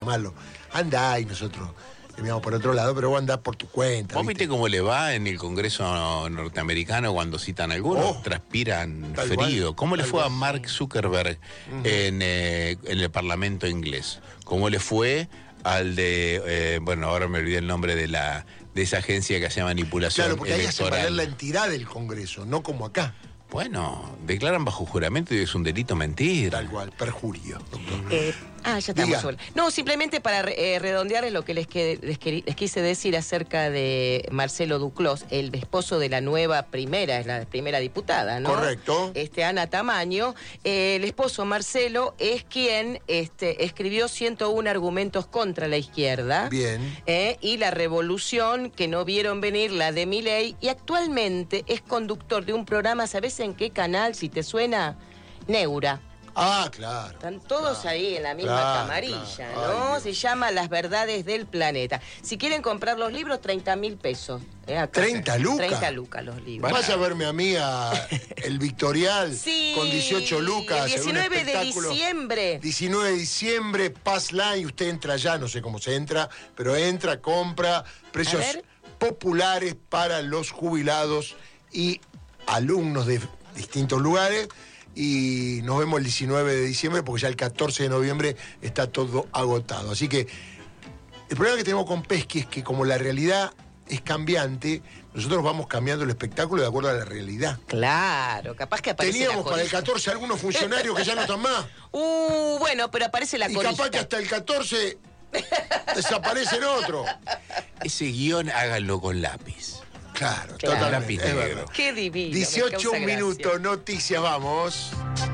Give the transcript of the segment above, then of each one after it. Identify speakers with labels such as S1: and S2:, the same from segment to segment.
S1: malo. Andá y nosotros miramos por otro lado, pero vos andás por tu cuenta.
S2: ¿Vos viste cómo le va en el Congreso norteamericano cuando citan a algunos? Transpiran frío. ¿Cómo le fue a Mark Zuckerberg en el Parlamento inglés? ¿Cómo le fue al de, ahora me olvidé el nombre de esa agencia que hace manipulación
S1: claro, porque
S2: electoral?
S1: ahí hacen valer la entidad del Congreso, no como acá.
S2: Bueno, declaran bajo juramento y es un delito mentir.
S1: Tal cual, perjurio.
S3: Ya estamos. No, simplemente para redondearles lo que les quise decir acerca de Marcelo Duclos, el esposo de la la primera diputada, ¿no?
S1: Correcto.
S3: Ana Tamaño. El esposo Marcelo es quien escribió 101 argumentos contra la izquierda.
S1: Bien.
S3: Y la revolución que no vieron venir, la de Milei, y actualmente es conductor de un programa, ¿sabés en qué canal, si te suena? Neura.
S1: Ah, claro.
S3: Están todos ahí en la misma camarilla, ¿no?
S1: Ay,
S3: se llama Las Verdades del Planeta. Si quieren comprar los libros, 30.000 pesos.
S1: ¿30 lucas?
S3: 30 lucas los libros.
S1: Vas a verme a mí el Victorial con 18 lucas.
S3: El 19 de diciembre.
S1: 19 de diciembre, Pass Line, usted entra ya, no sé cómo se entra, pero entra, compra, precios populares para los jubilados y alumnos de distintos lugares. Y nos vemos el 19 de diciembre porque ya el 14 de noviembre está todo agotado. Así que el problema que tenemos con Pesky es que como la realidad es cambiante, nosotros vamos cambiando el espectáculo de acuerdo a la realidad.
S3: Claro, capaz que aparece
S1: Teníamos
S3: la
S1: para el 14 algunos funcionarios que ya no están más.
S3: Bueno, pero aparece la corista.
S1: Y capaz que hasta el 14 desaparecen otros.
S2: Ese guión háganlo con lápiz.
S1: Claro, totalmente.
S2: Lápiz negro.
S3: Qué divino.
S1: 18 minutos, noticias, vamos.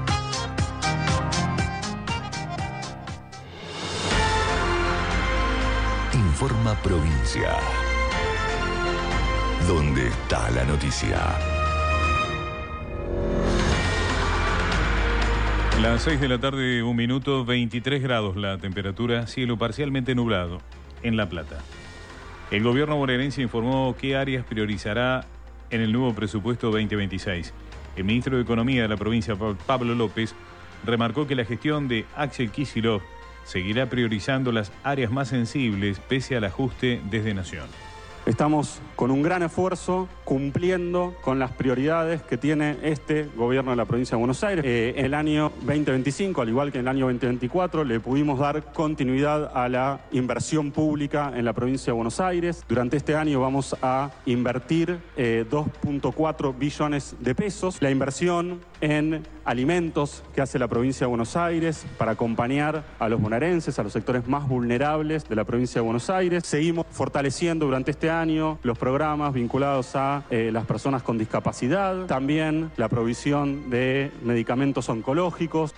S4: Informa Provincia. ¿Dónde está la noticia?
S5: Las 6 de la tarde, 1 minuto, 23 grados la temperatura, cielo parcialmente nublado en La Plata. El gobierno bonaerense informó qué áreas priorizará en el nuevo presupuesto 2026. El ministro de Economía de la provincia, Pablo López, remarcó que la gestión de Axel Kicillof seguirá priorizando las áreas más sensibles pese al ajuste desde Nación.
S6: Estamos con un gran esfuerzo cumpliendo con las prioridades que tiene este gobierno de la provincia de Buenos Aires. En el año 2025, al igual que en el año 2024, le pudimos dar continuidad a la inversión pública en la provincia de Buenos Aires. Durante este año vamos a invertir 2.4 billones de pesos. La inversión en alimentos que hace la provincia de Buenos Aires para acompañar a los bonaerenses, a los sectores más vulnerables de la provincia de Buenos Aires. Seguimos fortaleciendo durante este año los programas vinculados a las personas con discapacidad, también la provisión de medicamentos oncológicos.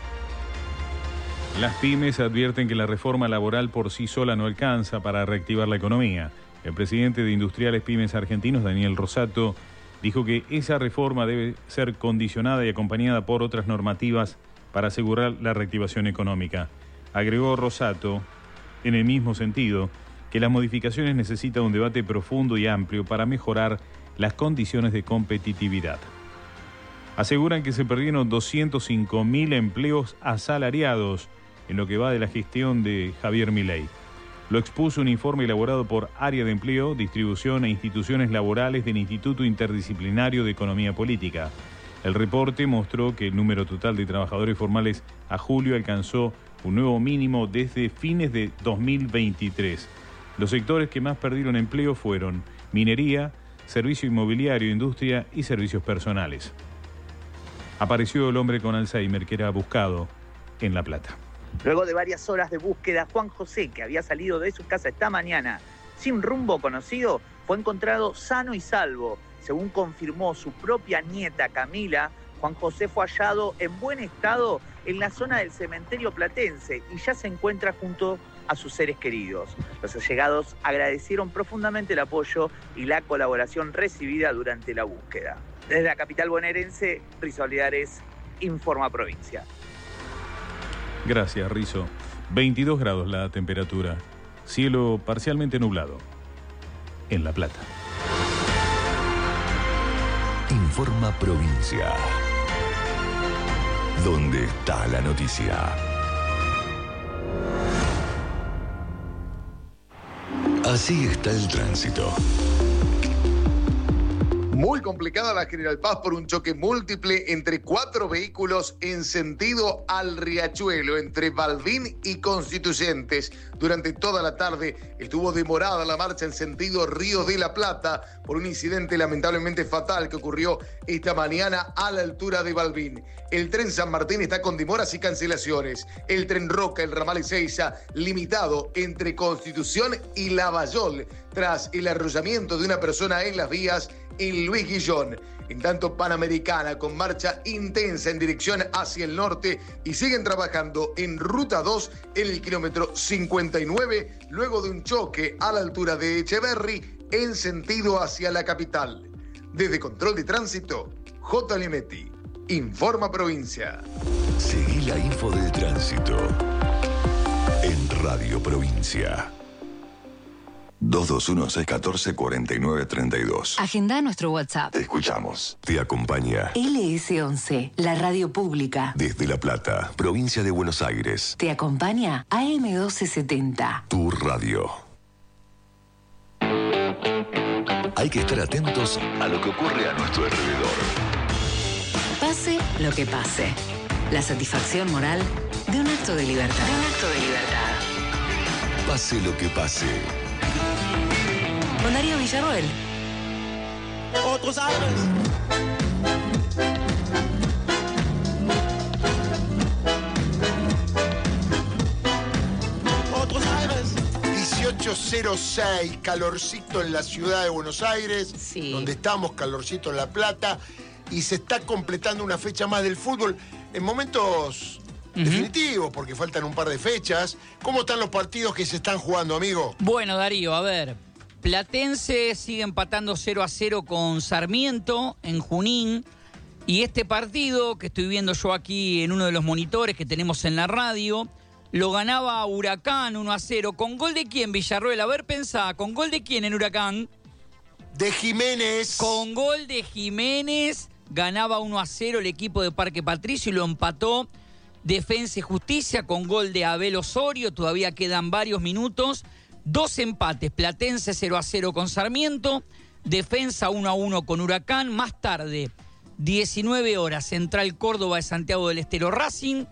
S5: Las pymes advierten que la reforma laboral por sí sola no alcanza para reactivar la economía. El presidente de Industriales Pymes Argentinos, Daniel Rosato, dijo que esa reforma debe ser condicionada y acompañada por otras normativas para asegurar la reactivación económica. Agregó Rosato, en el mismo sentido, que las modificaciones necesitan un debate profundo y amplio para mejorar las condiciones de competitividad. Aseguran que se perdieron 205.000 empleos asalariados en lo que va de la gestión de Javier Milei. Lo expuso un informe elaborado por Área de Empleo, Distribución e Instituciones Laborales del Instituto Interdisciplinario de Economía Política. El reporte mostró que el número total de trabajadores formales a julio alcanzó un nuevo mínimo desde fines de 2023. Los sectores que más perdieron empleo fueron minería, servicio inmobiliario, industria y servicios personales. Apareció el hombre con Alzheimer que era buscado en La Plata.
S7: Luego de varias horas de búsqueda, Juan José, que había salido de su casa esta mañana sin rumbo conocido, fue encontrado sano y salvo. Según confirmó su propia nieta Camila, Juan José fue hallado en buen estado en la zona del cementerio platense y ya se encuentra junto a sus seres queridos. Los allegados agradecieron profundamente el apoyo y la colaboración recibida durante la búsqueda. Desde la capital bonaerense, Rizo Olivares, Informa Provincia.
S5: Gracias, Rizo. 22 grados la temperatura. Cielo parcialmente nublado. En La Plata.
S4: Informa Provincia. ¿Dónde está la noticia? Así está el tránsito.
S8: Muy complicada la General Paz por un choque múltiple entre 4 vehículos en sentido al Riachuelo, entre Balbín y Constituyentes. Durante toda la tarde estuvo demorada la marcha en sentido Río de la Plata por un incidente lamentablemente fatal que ocurrió esta mañana a la altura de Balbín. El tren San Martín está con demoras y cancelaciones. El tren Roca, el ramal Ezeiza, limitado entre Constitución y Lavallol, tras el arrollamiento de una persona en las vías en Luis Guillón. En tanto, Panamericana con marcha intensa en dirección hacia el norte y siguen trabajando en Ruta 2 en el kilómetro 59 luego de un choque a la altura de Echeverri en sentido hacia la capital. Desde Control de Tránsito, J. Limetti, Informa Provincia.
S4: Seguí la info del tránsito en Radio Provincia. 221-614-4932.
S9: Agenda nuestro WhatsApp.
S4: Te escuchamos. Te acompaña
S9: LS11, la radio pública.
S4: desde La Plata, provincia de Buenos Aires.
S9: Te acompaña AM1270.
S4: Tu radio. Hay que estar atentos a lo que ocurre a nuestro alrededor.
S9: Pase lo que pase. La satisfacción moral de un acto de libertad.
S4: Pase lo que pase.
S9: Con Darío Villarroel.
S10: Otros aires. Otros aires.
S1: 18:06, calorcito en la ciudad de Buenos Aires,
S3: Sí.
S1: donde estamos, calorcito en La Plata, y se está completando una fecha más del fútbol en momentos definitivos, porque faltan un par de fechas. ¿Cómo están los partidos que se están jugando, amigo?
S11: Bueno, Darío, a ver. Platense sigue empatando 0-0 con Sarmiento en Junín. Y este partido que estoy viendo yo aquí en uno de los monitores que tenemos en la radio, lo ganaba Huracán 1-0. ¿Con gol de quién, Villarroel? A ver, pensá, ¿con gol de quién en Huracán?
S1: De Jiménez.
S11: Con gol de Jiménez ganaba 1-0 el equipo de Parque Patricio y lo empató Defensa y Justicia con gol de Abel Osorio. Todavía quedan varios minutos. 2 empates, Platense 0-0 con Sarmiento, Defensa 1-1 con Huracán. Más tarde, 19 horas, Central Córdoba de Santiago del Estero Racing.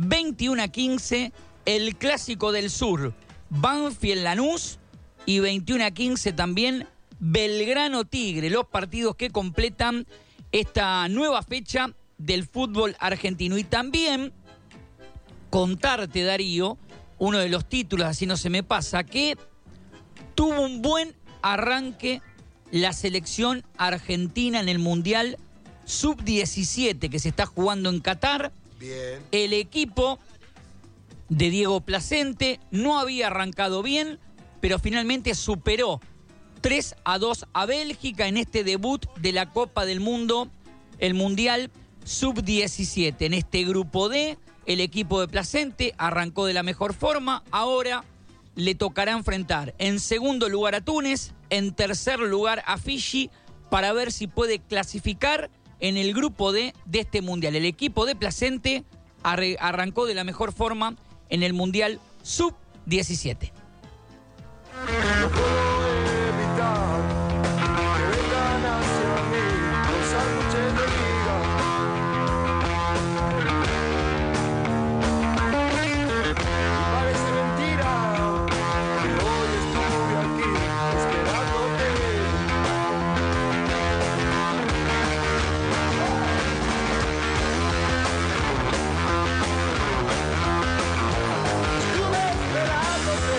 S11: 21-15, el Clásico del Sur, Banfield Lanús. Y 21-15 también, Belgrano Tigre. Los partidos que completan esta nueva fecha del fútbol argentino. Y también contarte, Darío, uno de los títulos, así no se me pasa, que tuvo un buen arranque la selección argentina en el Mundial Sub-17 que se está jugando en Qatar.
S1: Bien.
S11: El equipo de Diego Placente no había arrancado bien, pero finalmente superó 3-2 a Bélgica en este debut de la Copa del Mundo, el Mundial Sub-17. En este grupo D, el equipo de Placente arrancó de la mejor forma. Ahora le tocará enfrentar en segundo lugar a Túnez, en tercer lugar a Fiji, para ver si puede clasificar en el grupo D de este Mundial. El equipo de Placente arrancó de la mejor forma en el Mundial Sub-17.
S10: No puedo evitar que vengan hacia mí los sándwiches de liga. Parece mentira que hoy estuve aquí esperándote. Estuve esperándote.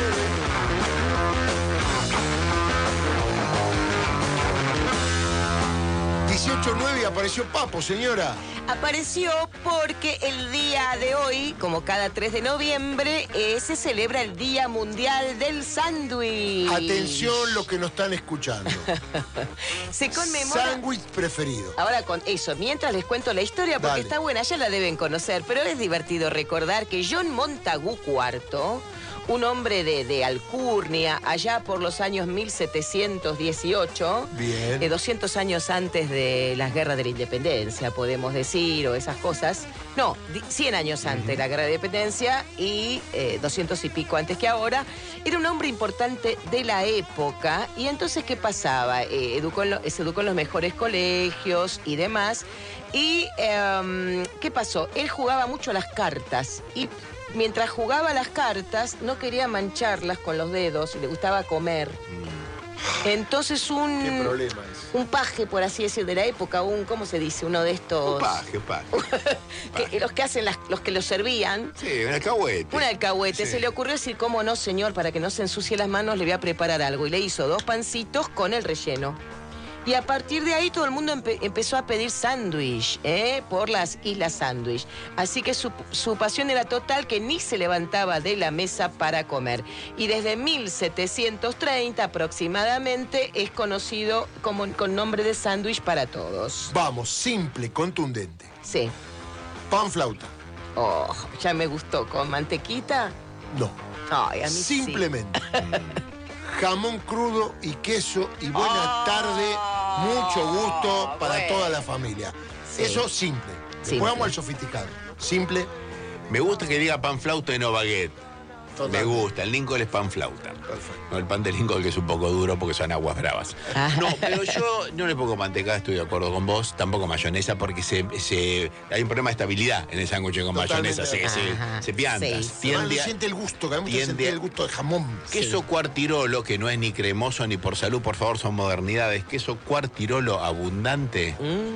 S1: 18:09 apareció Papo, señora.
S3: Apareció porque el día de hoy, como cada 3 de noviembre, se celebra el Día Mundial del Sándwich.
S1: Atención los que nos están escuchando.
S3: Se conmemora...
S1: Sándwich preferido.
S3: Ahora con eso, mientras les cuento la historia, porque
S1: Dale.
S3: está buena, ya la deben conocer, pero es divertido recordar que John Montagu IV, un hombre de alcurnia, allá por los años 1718, 200 años antes de las guerras de la independencia, podemos decir, o esas cosas. No, 100 años antes de la guerra de la independencia y 200 y pico antes que ahora. Era un hombre importante de la época. Y entonces, ¿qué pasaba? Se educó en los mejores colegios y demás. Y, ¿qué pasó? Él jugaba mucho a las cartas y mientras jugaba las cartas no quería mancharlas con los dedos y le gustaba comer. Entonces
S1: ¿Qué problema es?
S3: un paje, por así decir, de la época, ¿cómo se dice? Uno de estos...
S2: Un paje.
S3: los que hacen los que los servían.
S2: Sí, un alcahuete.
S3: Un alcahuete.
S2: Sí.
S3: Se le ocurrió decir, ¿cómo no, señor? Para que no se ensucie las manos, le voy a preparar algo. Y le hizo 2 pancitos con el relleno. Y a partir de ahí todo el mundo empezó a pedir sándwich, por las Islas Sándwich. Así que su pasión era total, que ni se levantaba de la mesa para comer. Y desde 1730 aproximadamente es conocido con nombre de sándwich para todos.
S1: Vamos, simple, contundente.
S3: Sí.
S1: Pan flauta.
S3: Oh, ya me gustó. ¿Con mantequita?
S1: No.
S3: Ay, a mí
S1: simplemente. Jamón crudo y queso y buena tarde, mucho gusto para toda la familia.
S3: Sí.
S1: Eso simple. Después vamos al sofisticado. Simple.
S2: Me gusta que diga pan flauta y no baguette.
S1: Totalmente.
S2: Me gusta, el Lincoln es pan flauta.
S1: Perfecto.
S2: No, el pan de Lincoln que es un poco duro porque son aguas bravas. No, pero yo no le pongo manteca, estoy de acuerdo con vos, tampoco mayonesa porque hay un problema de estabilidad en el sándwich con mayonesa, se pianta.
S1: Además, no siente el gusto, que a mí me siente el gusto de jamón.
S2: Queso Cuartirolo, que no es ni cremoso ni por salud, por favor, son modernidades. Queso Cuartirolo abundante.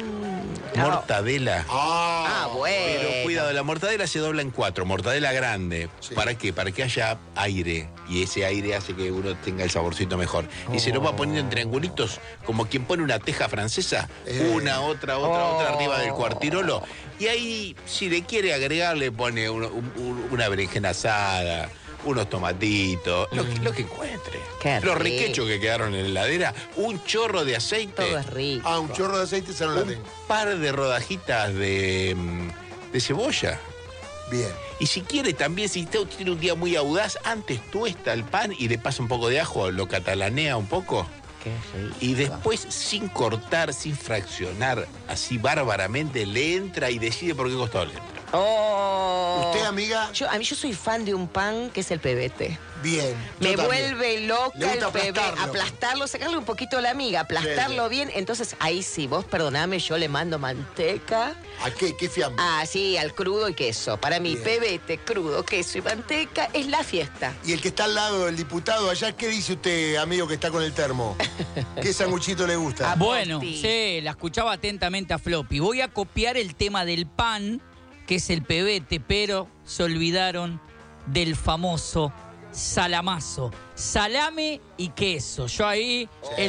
S2: Mortadela.
S3: Bueno.
S2: Pero cuidado, la mortadela se dobla en 4, mortadela grande. ¿Para qué? Para que haya aire. Y ese aire hace que uno tenga el saborcito mejor. Y se lo va poniendo en triangulitos, como quien pone una teja francesa, una, otra arriba del Cuartirolo. Y ahí, si le quiere agregar, le pone una berenjena asada, unos tomatitos, lo que encuentre. Los riquechos que quedaron en la heladera, un chorro de aceite.
S3: Todo es rico.
S1: Un chorro de aceite, se no la tengo.
S2: Un par de rodajitas de cebolla.
S1: Bien.
S2: Y si quiere también, si usted tiene un día muy audaz, antes tuesta el pan y le pasa un poco de ajo, lo catalanea un poco.
S3: Qué rico.
S2: Y después, sin cortar, sin fraccionar, así bárbaramente, le entra y decide por qué costado le entra.
S1: ¿Usted, amiga?
S3: Yo soy fan de un pan que es el pebete.
S1: Bien.
S3: Me vuelve loca el pebete.
S1: aplastarlo.
S3: Aplastarlo, sacarle un poquito la miga, aplastarlo bien. Entonces, ahí sí, vos perdoname, yo le mando manteca.
S1: ¿A qué? ¿Qué fiambre?
S3: Sí, al crudo y queso. Para mí, pebete, crudo, queso y manteca es la fiesta.
S1: Y el que está al lado del diputado allá, ¿qué dice usted, amigo, que está con el termo? ¿Qué sanguchito le gusta?
S11: Bueno, sí, la escuchaba atentamente a Floppy. Voy a copiar el tema del pan, que es el pebete, pero se olvidaron del famoso salamazo. Salame y queso. Yo ahí,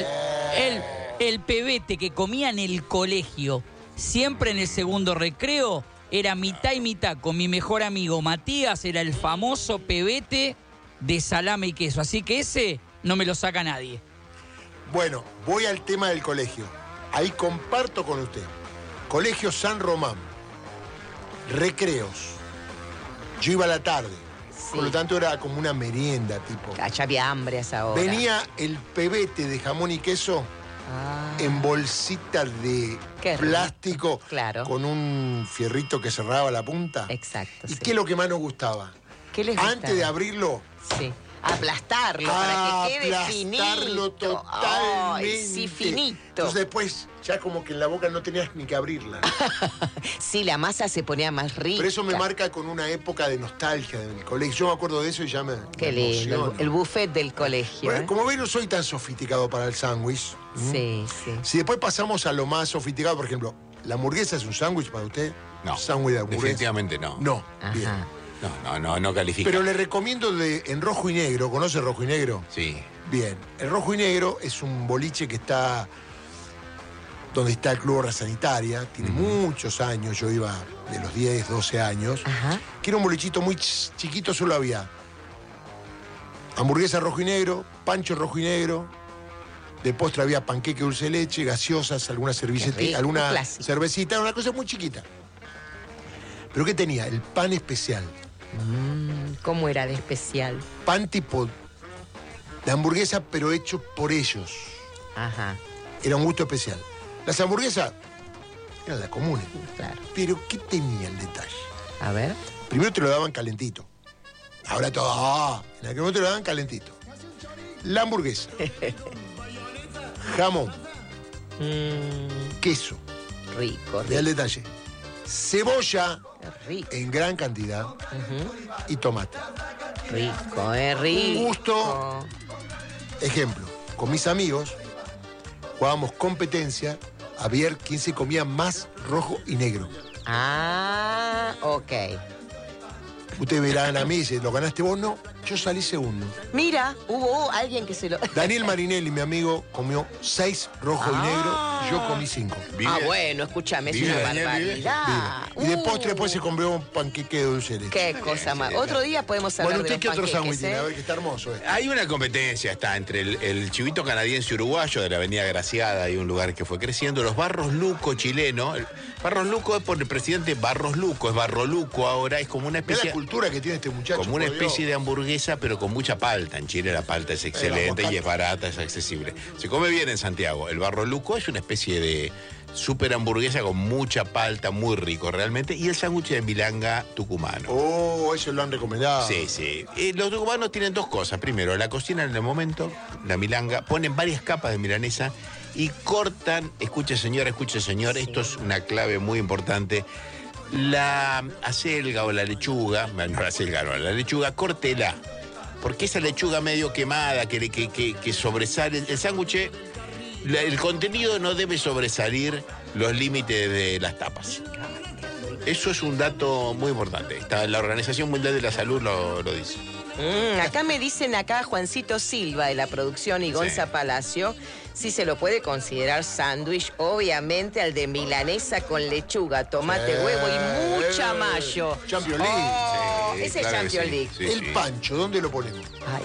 S11: el pebete que comía en el colegio, siempre en el segundo recreo, era mitad y mitad. Con mi mejor amigo Matías era el famoso pebete de salame y queso. Así que ese no me lo saca nadie.
S1: Bueno, voy al tema del colegio. Ahí comparto con usted. Colegio San Román. Recreos. Yo iba a la tarde. Por lo tanto era como una merienda tipo.
S3: Ya había hambre a esa hora.
S1: Venía el pebete de jamón y queso en bolsita de plástico, con un fierrito que cerraba la punta.
S3: Exacto.
S1: ¿Y qué es lo que más nos gustaba?
S3: ¿Qué les gustaba?
S1: Antes de abrirlo.
S3: Sí. Aplastarlo para que quede finito.
S1: Aplastarlo totalmente.
S3: Ay, sí, finito.
S1: Entonces después ya como que en la boca no tenías ni que abrirla.
S3: Sí, la masa se ponía más rica.
S1: Pero eso me marca con una época de nostalgia del colegio. Yo me acuerdo de eso y ya me
S3: Qué lindo, el buffet del colegio.
S1: Bueno, como ven, no soy tan sofisticado para el sándwich.
S3: Sí.
S1: Si después pasamos a lo más sofisticado, por ejemplo, ¿la hamburguesa es un sándwich para usted?
S2: No.
S1: ¿Sándwich de hamburguesa?
S2: Definitivamente no.
S1: No. Bien.
S2: No califica.
S1: Pero le recomiendo en rojo y negro. ¿Conoce rojo y negro?
S2: Sí.
S1: Bien. El rojo y negro es un boliche que está donde está el Club Obra Sanitaria. Tiene muchos años. Yo iba de los 10, 12 años. Que era un bolichito muy chiquito. Solo había hamburguesa rojo y negro, pancho rojo y negro. De postre había panqueque dulce de leche, gaseosas, alguna cervecita, una cosa muy chiquita. ¿Pero qué tenía? El pan especial.
S3: ¿Cómo era de especial?
S1: Pan tipo de hamburguesa, pero hecho por ellos.
S3: Ajá.
S1: Era un gusto especial. Las hamburguesas eran las comunes.
S3: Claro.
S1: Pero ¿qué tenía el detalle?
S3: A ver.
S1: Primero te lo daban calentito. Ahora todo. En aquel momento te lo daban calentito. La hamburguesa. Jamón. Queso.
S3: Rico.
S1: Vea el detalle. Cebolla
S3: Rico.
S1: en gran cantidad. Y tomate.
S3: Rico, rico.
S1: Un gusto. Ejemplo, con mis amigos jugábamos competencia a ver quién se comía más rojo y negro.
S3: Ah, ok.
S1: Ustedes verán a mí, si lo ganaste vos, no. Yo salí segundo.
S3: Mira, hubo alguien que se lo...
S1: Daniel Marinelli, mi amigo, comió 6 rojo y negro. Yo comí 5.
S3: Bueno, escúchame, es una barbaridad.
S1: Y de postre después se compró un panqueque de dulce de leche.
S3: Qué cosa más. Otro día podemos hablar
S1: Bueno,
S3: de
S1: ¿usted
S3: los
S1: qué otro sándwich
S3: panqueques,
S1: tiene? A ver, que está hermoso.
S2: Hay una competencia, está entre el chivito canadiense uruguayo de la Avenida Graciada y un lugar que fue creciendo, los Barros Luco chileno. Barros Luco es por el presidente Barros Luco, es Barro Luco ahora, es como una
S1: Mira
S2: especie...
S1: la cultura que tiene este muchacho.
S2: Como una
S1: por
S2: especie
S1: Dios.
S2: de hamburguesa, pero con mucha palta. En Chile la palta es excelente y es barata, es accesible. Se come bien en Santiago. El Barro Luco es una especie de super hamburguesa con mucha palta, muy rico realmente. Y el sándwich de milanga tucumano.
S1: Oh, eso lo han recomendado.
S2: Sí, sí. Los tucumanos tienen dos cosas. Primero, la cocinan en el momento, la milanga, ponen varias capas de milanesa y cortan, escuche señor, esto es una clave muy importante, la acelga o la lechuga, no la acelga, no, la lechuga, córtela. Porque esa lechuga medio quemada que sobresale, el sándwich, el contenido no debe sobresalir los límites de las tapas. Eso es un dato muy importante. La Organización Mundial de la Salud lo dice.
S3: Acá me dicen Juancito Silva de la producción y Gonza Palacio, si se lo puede considerar sándwich, obviamente al de milanesa con lechuga, tomate, huevo y mucha mayo.
S1: Champions League.
S3: Ese es Champions League.
S1: El pancho, ¿dónde lo ponemos?
S3: Ay,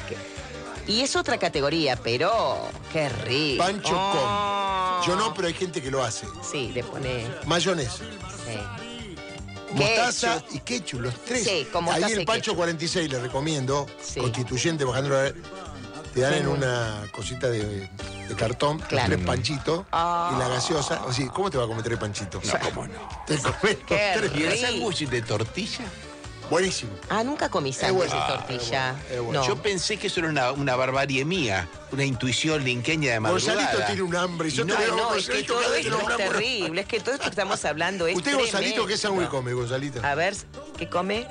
S3: y es otra categoría, pero qué rico.
S1: Pancho con. Yo no, pero hay gente que lo hace.
S3: Sí, le pone...
S1: Mayonesa.
S3: Sí.
S1: Mostaza y ketchup, los tres.
S3: Sí, con mostaza
S1: ahí el
S3: y
S1: Pancho
S3: ketchup.
S1: 46 le recomiendo, Constituyente, bajándolo a ver, te dan en una cosita de cartón,
S3: Claro.
S1: 3 panchitos y la gaseosa. O sea, ¿cómo te va a comer 3 panchitos?
S2: No, ¿cómo no?
S1: Te comes
S3: Qué
S1: 3.
S2: ¿Y el
S3: rico.
S2: sándwich de tortilla?
S1: Buenísimo.
S3: Nunca comí sándwich de
S1: bueno.
S3: tortilla.
S1: Es bueno.
S3: No.
S2: Yo pensé que eso era una barbarie mía, una intuición linqueña de madrugada.
S1: Gonzalito tiene un hambre. Y yo te veo,
S3: No, es que
S1: Gonzalito,
S3: todo
S1: cada vez que
S3: esto es
S1: nombramos-
S3: terrible, es que todo esto que estamos hablando es
S1: ¿Usted, Gonzalito,
S3: tremendo.
S1: qué sándwich come, Gonzalito?
S3: A ver, ¿qué come?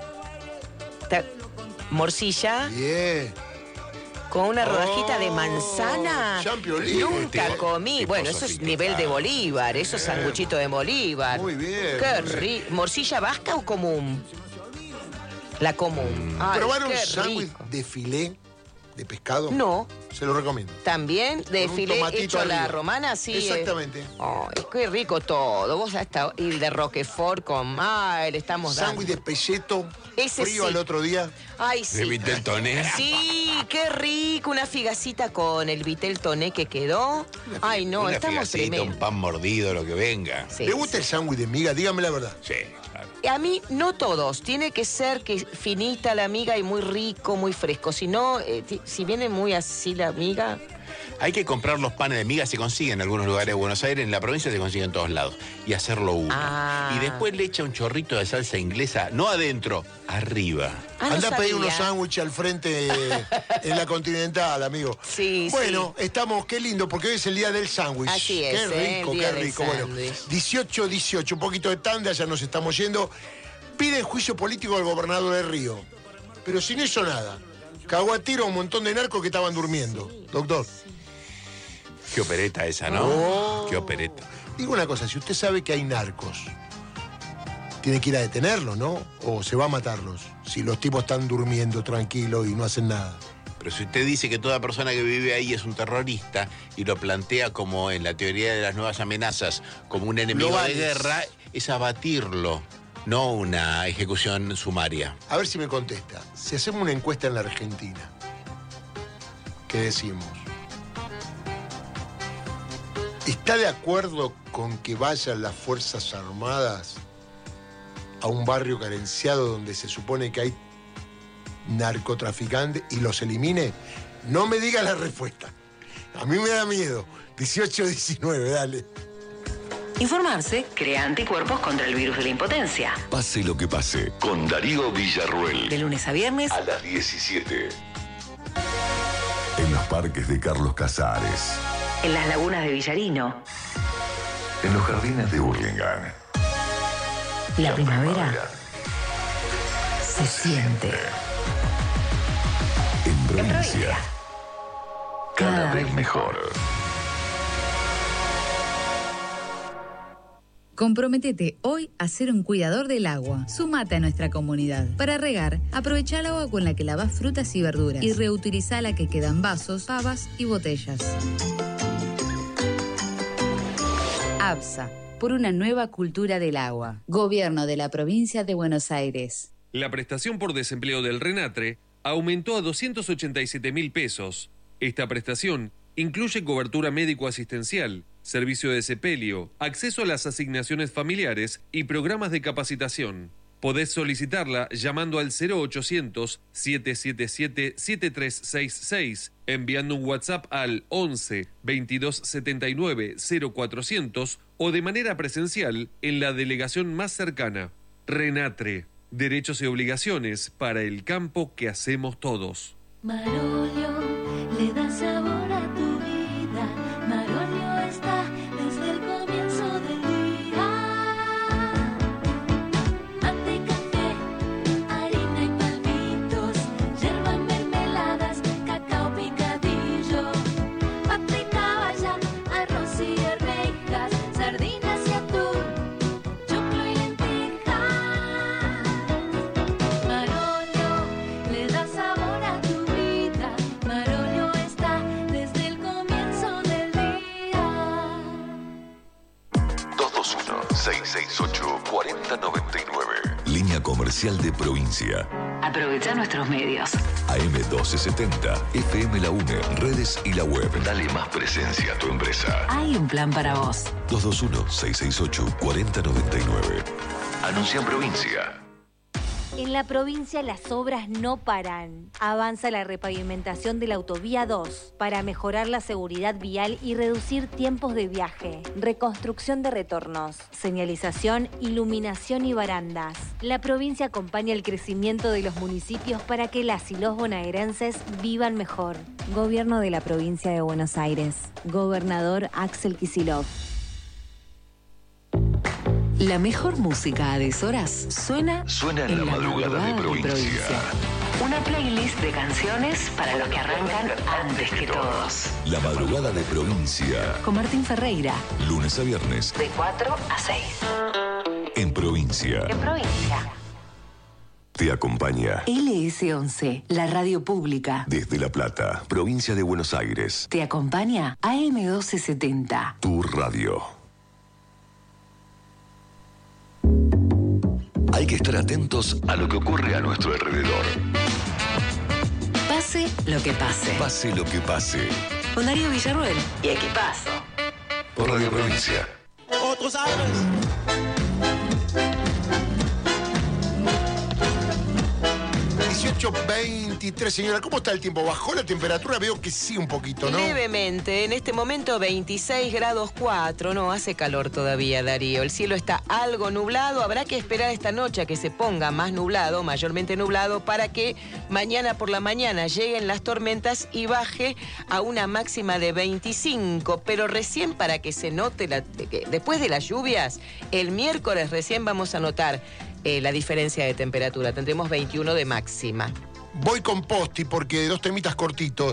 S3: Morcilla
S1: Bien.
S3: con una rodajita de manzana.
S1: Champions League.
S3: Nunca comí.
S2: qué
S3: Bueno,
S2: cosa
S3: eso es nivel de Bolívar, eso es sanguchito de Bolívar.
S1: Muy bien.
S3: Qué
S1: muy bien.
S3: rico. ¿Morcilla vasca o común? La común. Ay,
S1: ¿Probaron
S3: qué
S1: un sándwich
S3: rico.
S1: de filé de pescado?
S3: No.
S1: Se lo recomiendo.
S3: También de
S1: Con un
S3: filé
S1: tomatito
S3: hecho a la
S1: arriba.
S3: romana, sí.
S1: Exactamente.
S3: Ay, qué rico todo. Vos hasta y de Roquefort con... Ay, le estamos dando.
S1: Sándwich de pelleto,
S3: Ese
S1: frío
S3: sí.
S1: al otro día.
S3: Ay,
S2: De
S3: sí.
S2: Vitel Toné.
S3: Sí, qué rico. Una figacita con el vitel toné que quedó. Ay, no,
S2: Una
S3: estamos
S2: figacita,
S3: tremendos.
S2: un pan mordido, lo que venga.
S3: Sí,
S1: ¿Le gusta el sándwich de miga? Dígame la verdad.
S2: Sí, claro.
S3: A mí, no todos. Tiene que ser que finita la miga y muy rico, muy fresco. Si no, si viene muy así la miga...
S2: Hay que comprar los panes de miga, se consiguen en algunos lugares de Buenos Aires, en la provincia se consiguen en todos lados, y hacerlo uno.
S3: Ah.
S2: Y después le echa un chorrito de salsa inglesa, no adentro, arriba.
S3: Ah, no
S1: Anda a pedir
S3: sabía.
S1: unos sándwiches al frente en la Continental, amigo.
S3: Sí,
S1: Bueno, estamos, qué lindo, porque hoy es el día del sándwich.
S3: Así es,
S1: Qué rico,
S3: el día
S1: qué
S3: del
S1: rico. Bueno,
S3: sándwich.
S1: 18, un poquito de tanda, ya nos estamos yendo. Piden juicio político al gobernador de Río. Pero sin eso nada. Cagó a tiro a un montón de narcos que estaban durmiendo. Doctor.
S2: Qué opereta esa, ¿no?
S1: Oh.
S2: Qué opereta.
S1: Digo una cosa, si usted sabe que hay narcos, tiene que ir a detenerlos, ¿no? O se va a matarlos. Si los tipos están durmiendo tranquilos y no hacen nada.
S2: Pero si usted dice que toda persona que vive ahí es un terrorista y lo plantea como en la teoría de las nuevas amenazas, como un enemigo
S1: Globales.
S2: de guerra, es abatirlo, no una ejecución sumaria.
S1: A ver si me contesta. Si hacemos una encuesta en la Argentina, ¿qué decimos? ¿Está de acuerdo con que vayan las Fuerzas Armadas a un barrio carenciado donde se supone que hay narcotraficantes y los elimine? No me digas la respuesta. A mí me da miedo. 18-19, dale.
S9: Informarse crea anticuerpos contra el virus de la impotencia.
S4: Pase lo que pase, con Darío Villarruel.
S9: De lunes a viernes
S4: a las 17. En los parques de Carlos Casares.
S9: En las lagunas de Villarino.
S4: En los jardines de Hurlingham.
S9: La primavera se siente.
S4: En provincia. Cada vez mejor.
S12: Comprométete hoy a ser un cuidador del agua. Súmate a nuestra comunidad. Para regar, aprovecha el agua con la que lavas frutas y verduras y reutiliza la que queda en vasos, pavas y botellas. ABSA, por una nueva cultura del agua. Gobierno de la Provincia de Buenos Aires.
S13: La prestación por desempleo del RENATRE aumentó a 287.000 pesos. Esta prestación incluye cobertura médico-asistencial, servicio de sepelio, acceso a las asignaciones familiares y programas de capacitación. Podés solicitarla llamando al 0800-777-7366, enviando un WhatsApp al 11 22 79 0400 o de manera presencial en la delegación más cercana. RENATRE, derechos y obligaciones para el campo que hacemos todos.
S10: Marolio le da sabor a tu vida. Marolio está desde el comienzo del día. Mate, café, harina y palmitos, yerba, mermeladas, cacao picadillo, pata y caballa, arroz y arvejas, sardinas y atún, choclo y lentejas. Marolio le da sabor a tu vida. Marolio está desde el comienzo del día.
S4: 221-668-4099. Línea comercial de provincia.
S9: Aprovecha nuestros medios.
S4: AM1270, FM La UNE, redes y la web. Dale más presencia a tu empresa.
S9: Hay un plan para vos.
S4: 221-668-4099. Anuncia en provincia.
S14: En la provincia las obras no paran. Avanza la repavimentación de la autovía 2 para mejorar la seguridad vial y reducir tiempos de viaje. Reconstrucción de retornos, señalización, iluminación y barandas. La provincia acompaña el crecimiento de los municipios para que las y los bonaerenses vivan mejor. Gobierno de la provincia de Buenos Aires. Gobernador Axel Kicillof.
S9: La mejor música a deshoras suena
S4: en la madrugada de provincia.
S9: Una playlist de canciones para los que arrancan antes que todos.
S4: La madrugada de provincia.
S9: Con Martín Ferreira.
S4: Lunes a viernes.
S9: De 4 a 6.
S4: En provincia.
S9: En provincia.
S4: Te acompaña
S9: LS11, la radio pública.
S4: desde La Plata, provincia de Buenos Aires.
S9: Te acompaña AM1270.
S4: Tu radio. Hay que estar atentos a lo que ocurre a nuestro alrededor.
S9: Pase lo que pase.
S4: Pase lo que pase.
S9: Con Darío Villarruel y equipazo.
S4: Por Radio Provincia.
S10: Otros aires.
S1: 18:23, señora. ¿Cómo está el tiempo? ¿Bajó la temperatura? Veo que sí un poquito, ¿no?
S3: Levemente. En este momento 26 grados 4. No, hace calor todavía, Darío. El cielo está algo nublado. Habrá que esperar esta noche a que se ponga más nublado, mayormente nublado, para que mañana por la mañana lleguen las tormentas y baje a una máxima de 25. Pero recién para que se note, que después de las lluvias, el miércoles recién vamos a notar la diferencia de temperatura. Tendremos 21 de máxima.
S1: Voy con Posti porque dos temitas cortitos.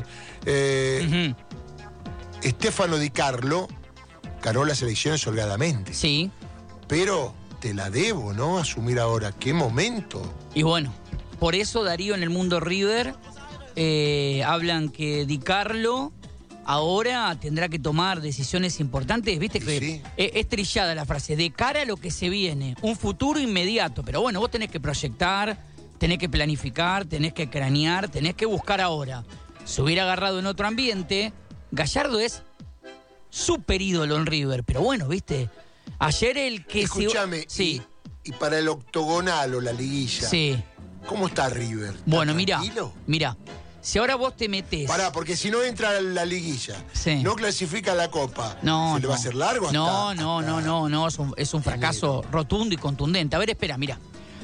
S1: Stefano Di Carlo ganó las elecciones holgadamente.
S11: Sí.
S1: Pero te la debo, ¿no? Asumir ahora. ¡Qué momento!
S11: Y bueno, por eso, Darío, en el mundo River hablan que Di Carlo ahora tendrá que tomar decisiones importantes. Viste que sí. Es trillada la frase, de cara a lo que se viene, un futuro inmediato. Pero bueno, vos tenés que proyectar, tenés que planificar, tenés que cranear, tenés que buscar ahora. Se hubiera agarrado en otro ambiente. Gallardo es súper ídolo en River, pero bueno, viste, ayer el que...
S1: Escúchame,
S11: sí.
S1: Y para el octogonal o la liguilla,
S11: sí,
S1: ¿Cómo está River?
S11: Bueno, mira. Si ahora vos te metés...
S1: Pará, porque si no entra a la liguilla, no clasifica la Copa, ¿se le va a hacer largo?
S11: No, es un fracaso rotundo y contundente. A ver, espera, mira.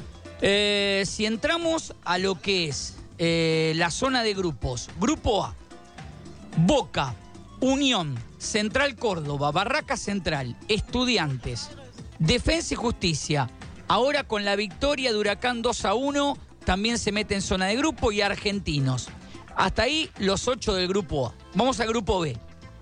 S11: Si entramos a lo que es la zona de grupos, Grupo A, Boca, Unión, Central Córdoba, Barraca Central, Estudiantes, Defensa y Justicia, ahora con la victoria de Huracán 2-1, también se mete en zona de grupo, y Argentinos. Hasta ahí los 8 del Grupo A. Vamos al Grupo B.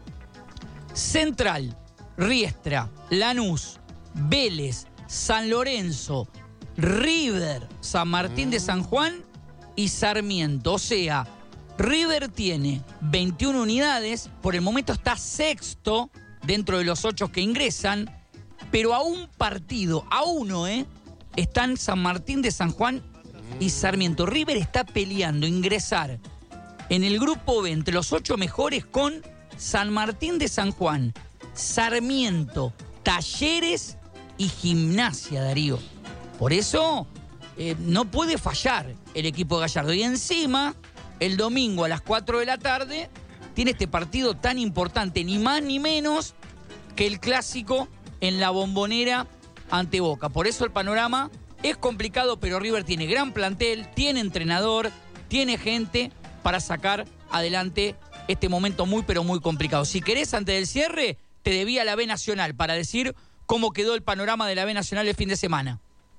S11: Central, Riestra, Lanús, Vélez, San Lorenzo, River, San Martín de San Juan y Sarmiento. O sea, River tiene 21 unidades, por el momento está sexto dentro de los 8 que ingresan, pero a un partido, a uno, están San Martín de San Juan y Sarmiento. River está peleando ingresar en el Grupo B entre los 8 mejores con San Martín de San Juan, Sarmiento, Talleres y Gimnasia, Darío. Por eso no puede fallar el equipo de Gallardo. Y encima, el domingo a las 4 de la tarde, tiene este partido tan importante, ni más ni menos que el clásico en la Bombonera ante Boca. Por eso el panorama es complicado, pero River tiene gran plantel, tiene entrenador, tiene gente para sacar adelante este momento muy, pero muy complicado. Si querés, antes del cierre, te debía la B Nacional para decir cómo quedó el panorama de la B Nacional el fin de semana.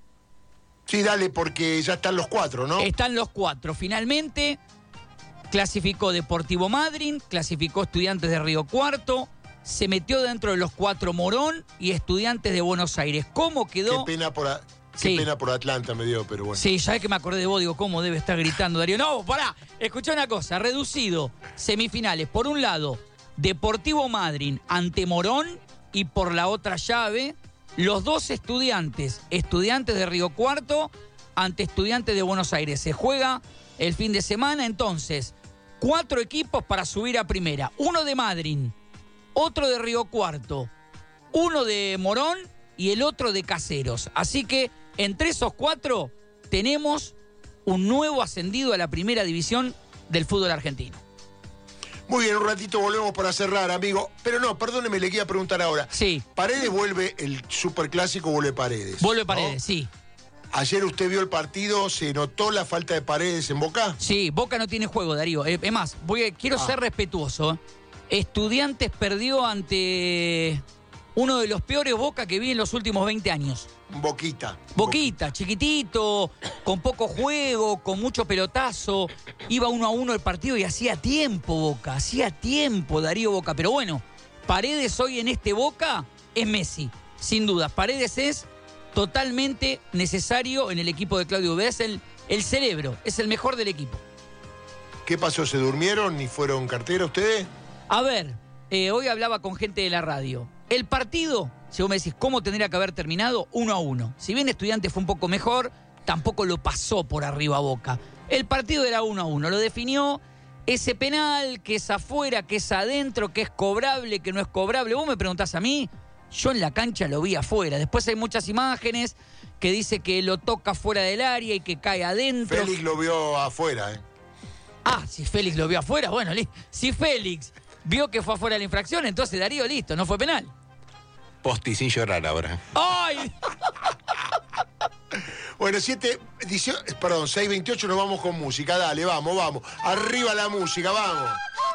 S1: Sí, dale, porque ya están los 4, ¿no?
S11: Están los 4. Finalmente, clasificó Deportivo Madryn, clasificó Estudiantes de Río Cuarto, se metió dentro de los 4 Morón y Estudiantes de Buenos Aires. ¿Cómo quedó?
S1: Qué pena por Atlanta me dio, pero bueno.
S11: Sí, ya es que me acordé de vos, digo, ¿cómo debe estar gritando Darío? No, pará, escuchá una cosa, reducido, semifinales. Por un lado, Deportivo Madryn ante Morón, y por la otra llave, los 2 Estudiantes de Río Cuarto ante Estudiantes de Buenos Aires. Se juega el fin de semana, entonces, 4 equipos para subir a primera. 1 de Madryn, otro de Río Cuarto, 1 de Morón y el otro de Caseros. Así que entre esos 4 tenemos un nuevo ascendido a la primera división del fútbol argentino.
S1: Muy bien, un ratito volvemos para cerrar, amigo. Pero no, perdóneme, le quería preguntar ahora.
S11: Sí.
S1: Paredes vuelve, el superclásico vuelve Paredes.
S11: Vuelve Paredes, ¿no? Sí.
S1: Ayer usted vio el partido, ¿se notó la falta de Paredes en Boca?
S11: Sí, Boca no tiene juego, Darío. Es más, quiero ser respetuoso. Estudiantes perdió ante uno de los peores Boca que vi en los últimos 20 años. Boquita, chiquitito, con poco juego, con mucho pelotazo. Iba 1-1 el partido y hacía tiempo, Darío Boca. Pero bueno, Paredes hoy en este Boca es Messi, sin duda. Paredes es totalmente necesario en el equipo de Claudio Ubeda. Es el cerebro, es el mejor del equipo.
S1: ¿Qué pasó? ¿Se durmieron y fueron cartera ustedes?
S11: A ver, hoy hablaba con gente de la radio. El partido, si vos me decís cómo tendría que haber terminado, 1-1. Si bien Estudiantes fue un poco mejor, tampoco lo pasó por arriba a Boca. El partido era 1-1. Lo definió ese penal, que es afuera, que es adentro, que es cobrable, que no es cobrable. Vos me preguntás a mí, yo en la cancha lo vi afuera. Después hay muchas imágenes que dice que lo toca fuera del área y que cae adentro.
S1: Félix lo vio afuera,
S11: Ah, si Félix lo vio afuera, bueno, si Félix vio que fue afuera de la infracción, entonces Darío, listo, no fue penal.
S2: Posti, sin llorar ahora.
S11: ¡Ay!
S1: Bueno, 6:28 nos vamos con música. Dale, vamos. Arriba la música, vamos.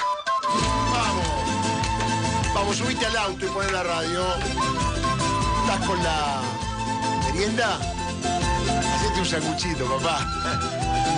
S1: Vamos, subite al auto y poné la radio. ¿Estás con la merienda? Hacete un sanguchito, papá.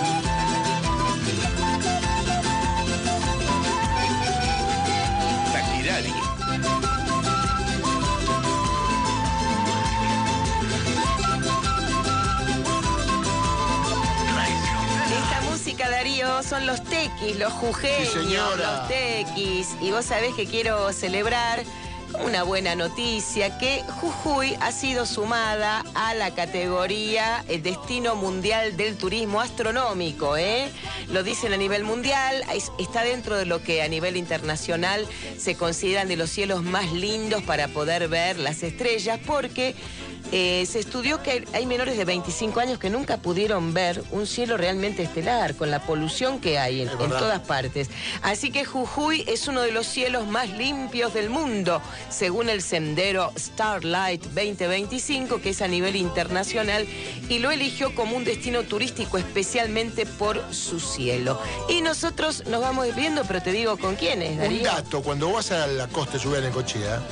S3: Esta música, Darío, son los tequis, los jujeños,
S1: sí, señora.
S3: Los tequis. Y vos sabés que quiero celebrar una buena noticia, que Jujuy ha sido sumada a la categoría el Destino Mundial del Turismo Astronómico, Lo dicen a nivel mundial, está dentro de lo que a nivel internacional se consideran de los cielos más lindos para poder ver las estrellas, porque se estudió que hay menores de 25 años que nunca pudieron ver un cielo realmente estelar, con la polución que hay en todas partes. Así que Jujuy es uno de los cielos más limpios del mundo, según el sendero Starlight 2025, que es a nivel internacional, y lo eligió como un destino turístico especialmente por su cielo. Y nosotros nos vamos viendo, pero te digo con quiénes, Darío.
S1: Un dato, cuando vas a la costa de Subir en Necochea,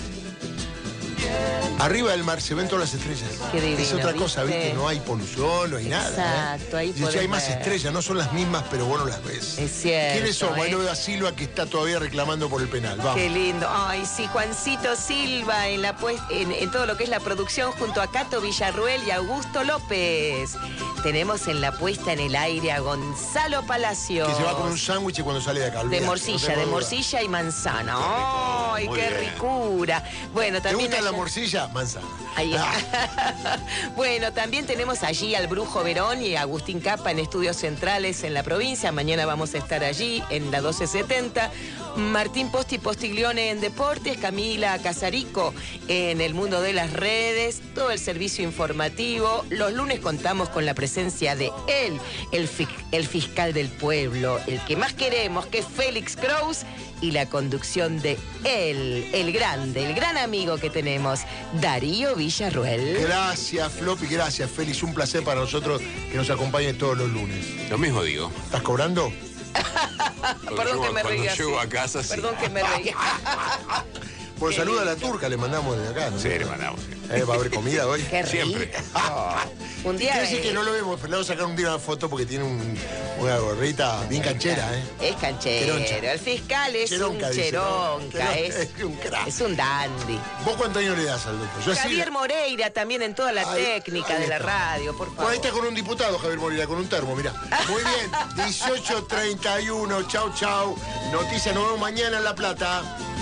S1: arriba del mar se ven todas las estrellas.
S3: Qué divino,
S1: es otra cosa,
S3: ¿viste?
S1: ¿viste? No hay polución, no hay nada.
S3: Exacto, ahí
S1: Y hay más estrellas, no son las mismas, pero vos no las ves.
S3: Es cierto.
S1: ¿Quiénes son? Bueno, veo a Silva, que está todavía reclamando por el penal. Vamos.
S3: Qué lindo. Ay, sí, Juancito Silva en todo lo que es la producción, junto a Cato Villarruel y Augusto López. Tenemos en la puesta en el aire a Gonzalo Palacio.
S1: Que se va con un sándwich cuando sale de acá.
S3: De morcilla y manzana. ¡Ay, qué ricura! Bueno, también
S1: ¿te gusta la morcilla? Manzana.
S3: Ahí. Bueno, también tenemos allí al Brujo Verón y a Agustín Capa en estudios centrales en la provincia. Mañana vamos a estar allí en la 1270. Martín Posti Postiglione en deportes, Camila Casarico en el mundo de las redes, todo el servicio informativo. Los lunes contamos con la presencia de él, el fiscal del pueblo, el que más queremos, que es Félix Kraus, y la conducción de él, el gran amigo que tenemos, Darío Villarruel.
S1: Gracias, Floppy, gracias, Félix. Un placer para nosotros que nos acompañe todos los lunes.
S2: Lo mismo digo.
S1: ¿Estás cobrando?
S3: Perdón que me reí.
S2: Cuando llego a casa, sí.
S3: Perdón que me reí.
S1: Por saludo a la turca le mandamos desde acá, ¿no?
S2: Sí, le mandamos.
S1: ¿Va a haber comida hoy?
S3: Qué rico.
S2: Siempre.
S3: Un día.
S1: Quiere decir que no lo vemos, pero le vamos a sacar un día una foto porque tiene una gorrita bien canchera, ¿eh?
S3: Es canchero.
S1: Cheroncha.
S3: El fiscal es
S1: Cheronca,
S3: un
S1: dice,
S3: cheronca.
S1: ¿no?
S3: Es
S1: un crack.
S3: Es un dandy.
S1: ¿Vos cuántos años le das al doctor? Yo
S3: Javier Moreira también en toda la técnica de la radio, por favor.
S1: Bueno, ahí está con un diputado, Javier Moreira, con un termo, mirá. Muy bien, 18:31, chau. Noticias, nos vemos mañana en La Plata.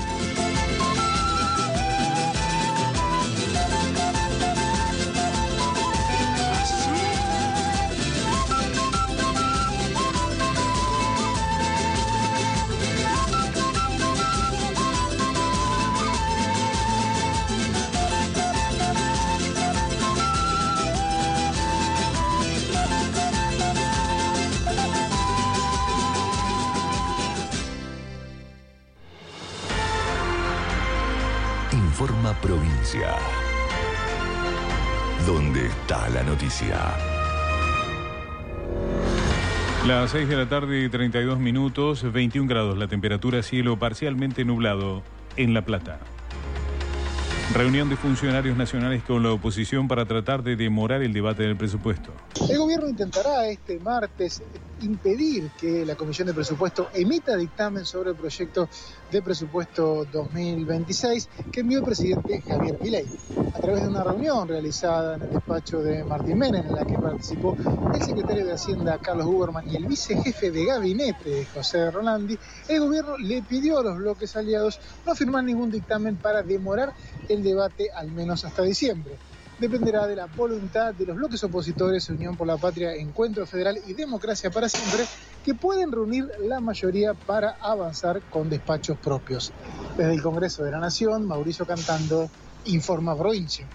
S4: Informa Provincia. ¿Dónde está la noticia?
S5: Las 6 de la tarde, 32 minutos, 21 grados la temperatura, cielo parcialmente nublado en La Plata. Reunión de funcionarios nacionales con la oposición para tratar de demorar el debate del presupuesto.
S15: El gobierno intentará este martes impedir que la Comisión de Presupuesto emita dictamen sobre el proyecto de presupuesto 2026 que envió el presidente Javier Milei. A través de una reunión realizada en el despacho de Martín Menem, en la que participó el secretario de Hacienda Carlos Huberman y el vicejefe de gabinete José Rolandi, el gobierno le pidió a los bloques aliados no firmar ningún dictamen para demorar el debate al menos hasta diciembre. Dependerá de la voluntad de los bloques opositores Unión por la Patria, Encuentro Federal y Democracia para Siempre, que pueden reunir la mayoría para avanzar con despachos propios. Desde el Congreso de la Nación, Mauricio Cantando, Informa Provincia.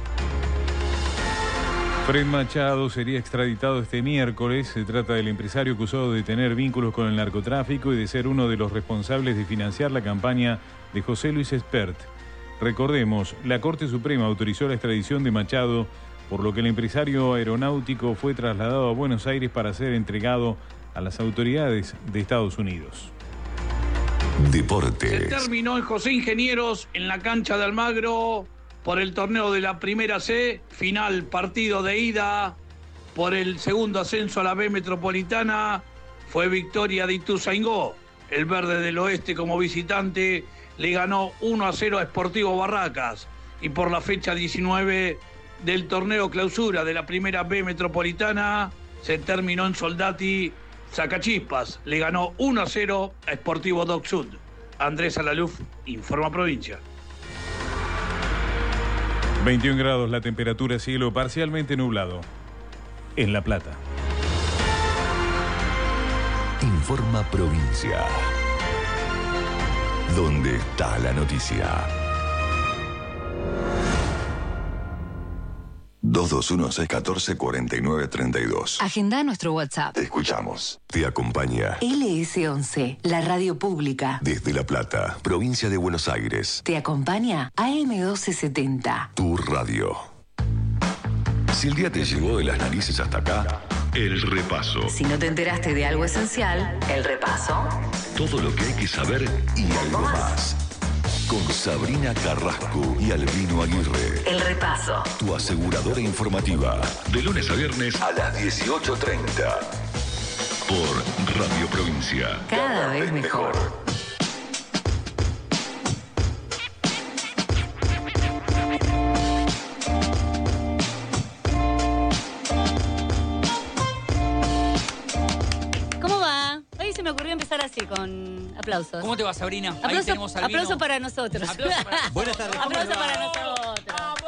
S5: Fred Machado sería extraditado este miércoles. Se trata del empresario acusado de tener vínculos con el narcotráfico y de ser uno de los responsables de financiar la campaña de José Luis Espert. Recordemos, la Corte Suprema autorizó la extradición de Machado, por lo que el empresario aeronáutico fue trasladado a Buenos Aires para ser entregado a las autoridades de Estados Unidos.
S4: Deportes.
S16: Se terminó en José Ingenieros, en la cancha de Almagro, por el torneo de la Primera C, final partido de ida, por el segundo ascenso a la B Metropolitana, fue victoria de Ituzaingó. El Verde del Oeste como visitante le ganó 1-0 a Sportivo Barracas, y por la fecha 19 del torneo clausura de la Primera B Metropolitana se terminó en Soldati. Sacachispas le ganó 1-0 a Sportivo Doc Sud. Andrés Alaluf, Informa Provincia.
S5: 21 grados la temperatura, cielo parcialmente nublado en La Plata.
S4: Informa Provincia. ¿Dónde está la noticia? 2216144932.
S9: Agenda nuestro WhatsApp.
S4: Te escuchamos. Te acompaña
S9: LS11, la radio pública.
S4: desde La Plata, provincia de Buenos Aires.
S9: Te acompaña AM1270.
S4: Tu radio. Si el día te llegó de las narices hasta acá, el repaso.
S9: Si no te enteraste de algo esencial, el repaso.
S4: Todo lo que hay que saber y algo más. Con Sabrina Carrasco y Albino Aguirre.
S9: El repaso.
S4: Tu aseguradora informativa. De lunes a viernes a las 18:30. Por Radio Provincia.
S9: Cada vez mejor.
S17: ¿Cómo va? Hoy se me ocurrió empezar así, con aplausos.
S11: ¿Cómo te va, Sabrina? Ahí tenemos al Albino.
S17: Aplauso para nosotros.
S18: Buenas tardes.
S17: Aplauso para nosotros.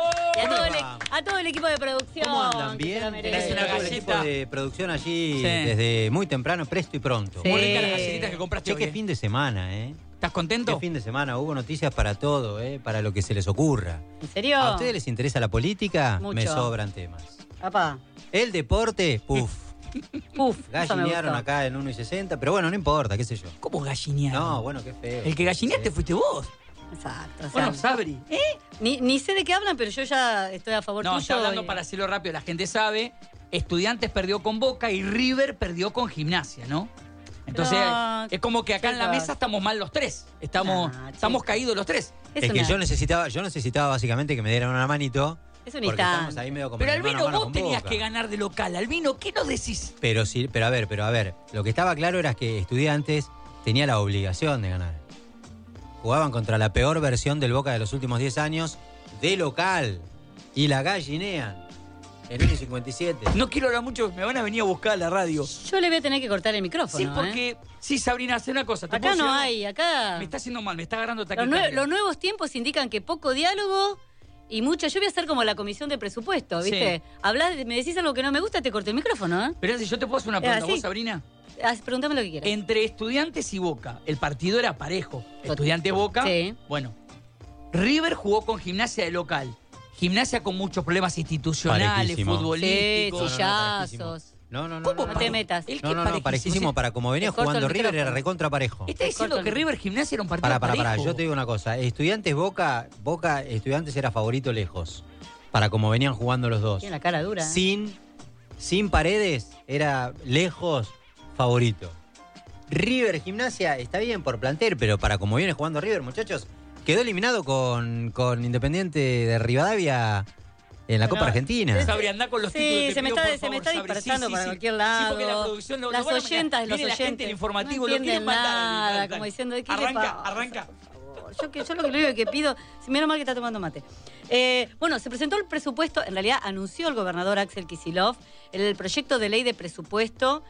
S17: Y a todo el equipo de producción.
S18: ¿Cómo andan? ¿Bien?
S11: Es una
S18: todo el equipo
S11: galleta.
S18: de producción allí
S11: Sí.
S18: desde muy temprano, presto y pronto.
S11: Muy ricas las galletitas que compraste
S18: Che,
S11: hoy.
S18: qué fin de semana, ¿eh?
S11: ¿Estás contento?
S18: Qué fin de semana. Hubo noticias para todo, para lo que se les ocurra.
S17: ¿En serio?
S18: ¿A ustedes les interesa la política?
S17: Mucho.
S18: Me sobran temas.
S17: Papá.
S18: El deporte, puf.
S17: Puf, eso me
S18: Gallinearon
S17: gustó.
S18: acá en 1.60, pero bueno, no importa, qué sé yo.
S11: ¿Cómo gallinearon?
S18: No, bueno, qué feo.
S11: El que gallineaste fuiste vos.
S17: Exacto. o sea,
S11: Bueno, Sabri.
S17: Ni sé de qué hablan, pero yo ya estoy a favor
S11: No,
S17: tuyo.
S11: está hablando para hacerlo rápido. La gente sabe, Estudiantes perdió con Boca y River perdió con Gimnasia, ¿no? Entonces,
S17: No,
S11: es como que acá en la
S17: chicos.
S11: mesa estamos mal los tres. Estamos caídos los tres.
S18: Es que yo necesitaba básicamente que me dieran una manito.
S17: Es un
S18: porque
S17: instante.
S18: estamos ahí medio como
S11: Pero
S18: mano a
S11: Albino,
S18: mano
S11: vos
S18: con
S11: tenías
S18: Boca.
S11: que ganar de local. Albino, ¿qué nos decís?
S18: Pero sí, pero a ver, lo que estaba claro era que Estudiantes tenía la obligación de ganar. Jugaban contra la peor versión del Boca de los últimos 10 años, de local, y la gallinean en 1.57.
S11: No quiero hablar mucho, me van a venir a buscar a la radio.
S17: Yo le voy a tener que cortar el micrófono.
S11: Sí, porque... Sí, Sabrina, hace una cosa. ¿te
S17: Acá
S11: puedo
S17: no
S11: decir algo?
S17: hay, acá...
S11: Me está haciendo mal, me está agarrando
S17: Los,
S11: taquicardia.
S17: los nuevos tiempos indican que poco diálogo y mucho. Yo voy a ser como la comisión de presupuesto, ¿viste?
S11: Sí.
S17: Hablás, me decís algo que no me gusta, te corto el micrófono, ¿eh?
S11: Pero si yo te puedo hacer una pregunta,
S17: así.
S11: ¿vos, Sabrina?
S17: Pregúntame lo que quieras.
S11: Entre Estudiantes y Boca, el partido era parejo. Estudiante-Boca,
S17: Sí.
S11: bueno. River jugó con Gimnasia de local. Gimnasia con muchos problemas institucionales,
S18: Parejísimo.
S11: futbolísticos.
S17: Sí, sillazos.
S18: No
S17: te metas.
S18: No, parejísimo. Para como venía
S17: Te corto
S18: jugando
S17: el
S18: River era
S17: micrófono.
S18: recontra parejo.
S11: ¿Está diciendo que River Gimnasia era un partido
S18: Para,
S11: parejo?
S18: yo te digo una cosa. Estudiantes Boca, Estudiantes era favorito lejos. Para como venían jugando los dos.
S17: Tiene la cara dura.
S18: Sin Paredes, era lejos favorito. River Gimnasia está bien por plantel, pero para como viene jugando River, muchachos, quedó eliminado con Independiente de Rivadavia en la Copa Argentina.
S11: Sabri, andá con los títulos.
S17: Sí,
S11: te
S17: se me
S11: pido,
S17: está,
S11: por
S17: se me
S11: favor,
S17: está
S11: Sabri.
S17: dispersando
S11: Sí,
S17: para
S11: sí.
S17: cualquier
S11: Sí,
S17: lado.
S11: porque la producción
S17: las
S11: bueno,
S17: oyentas, los
S11: viene la gente
S17: oyentes.
S11: del informativo,
S17: no
S11: lo quieren
S17: entienden
S11: matar.
S17: nada,
S11: Dale.
S17: como diciendo, ¿qué le
S11: Arranca,
S17: pasa?
S11: arranca.
S17: Yo lo único que pido, menos mal que está tomando mate. Bueno, se presentó el presupuesto, en realidad anunció el gobernador Axel Kicillof el proyecto de ley de presupuesto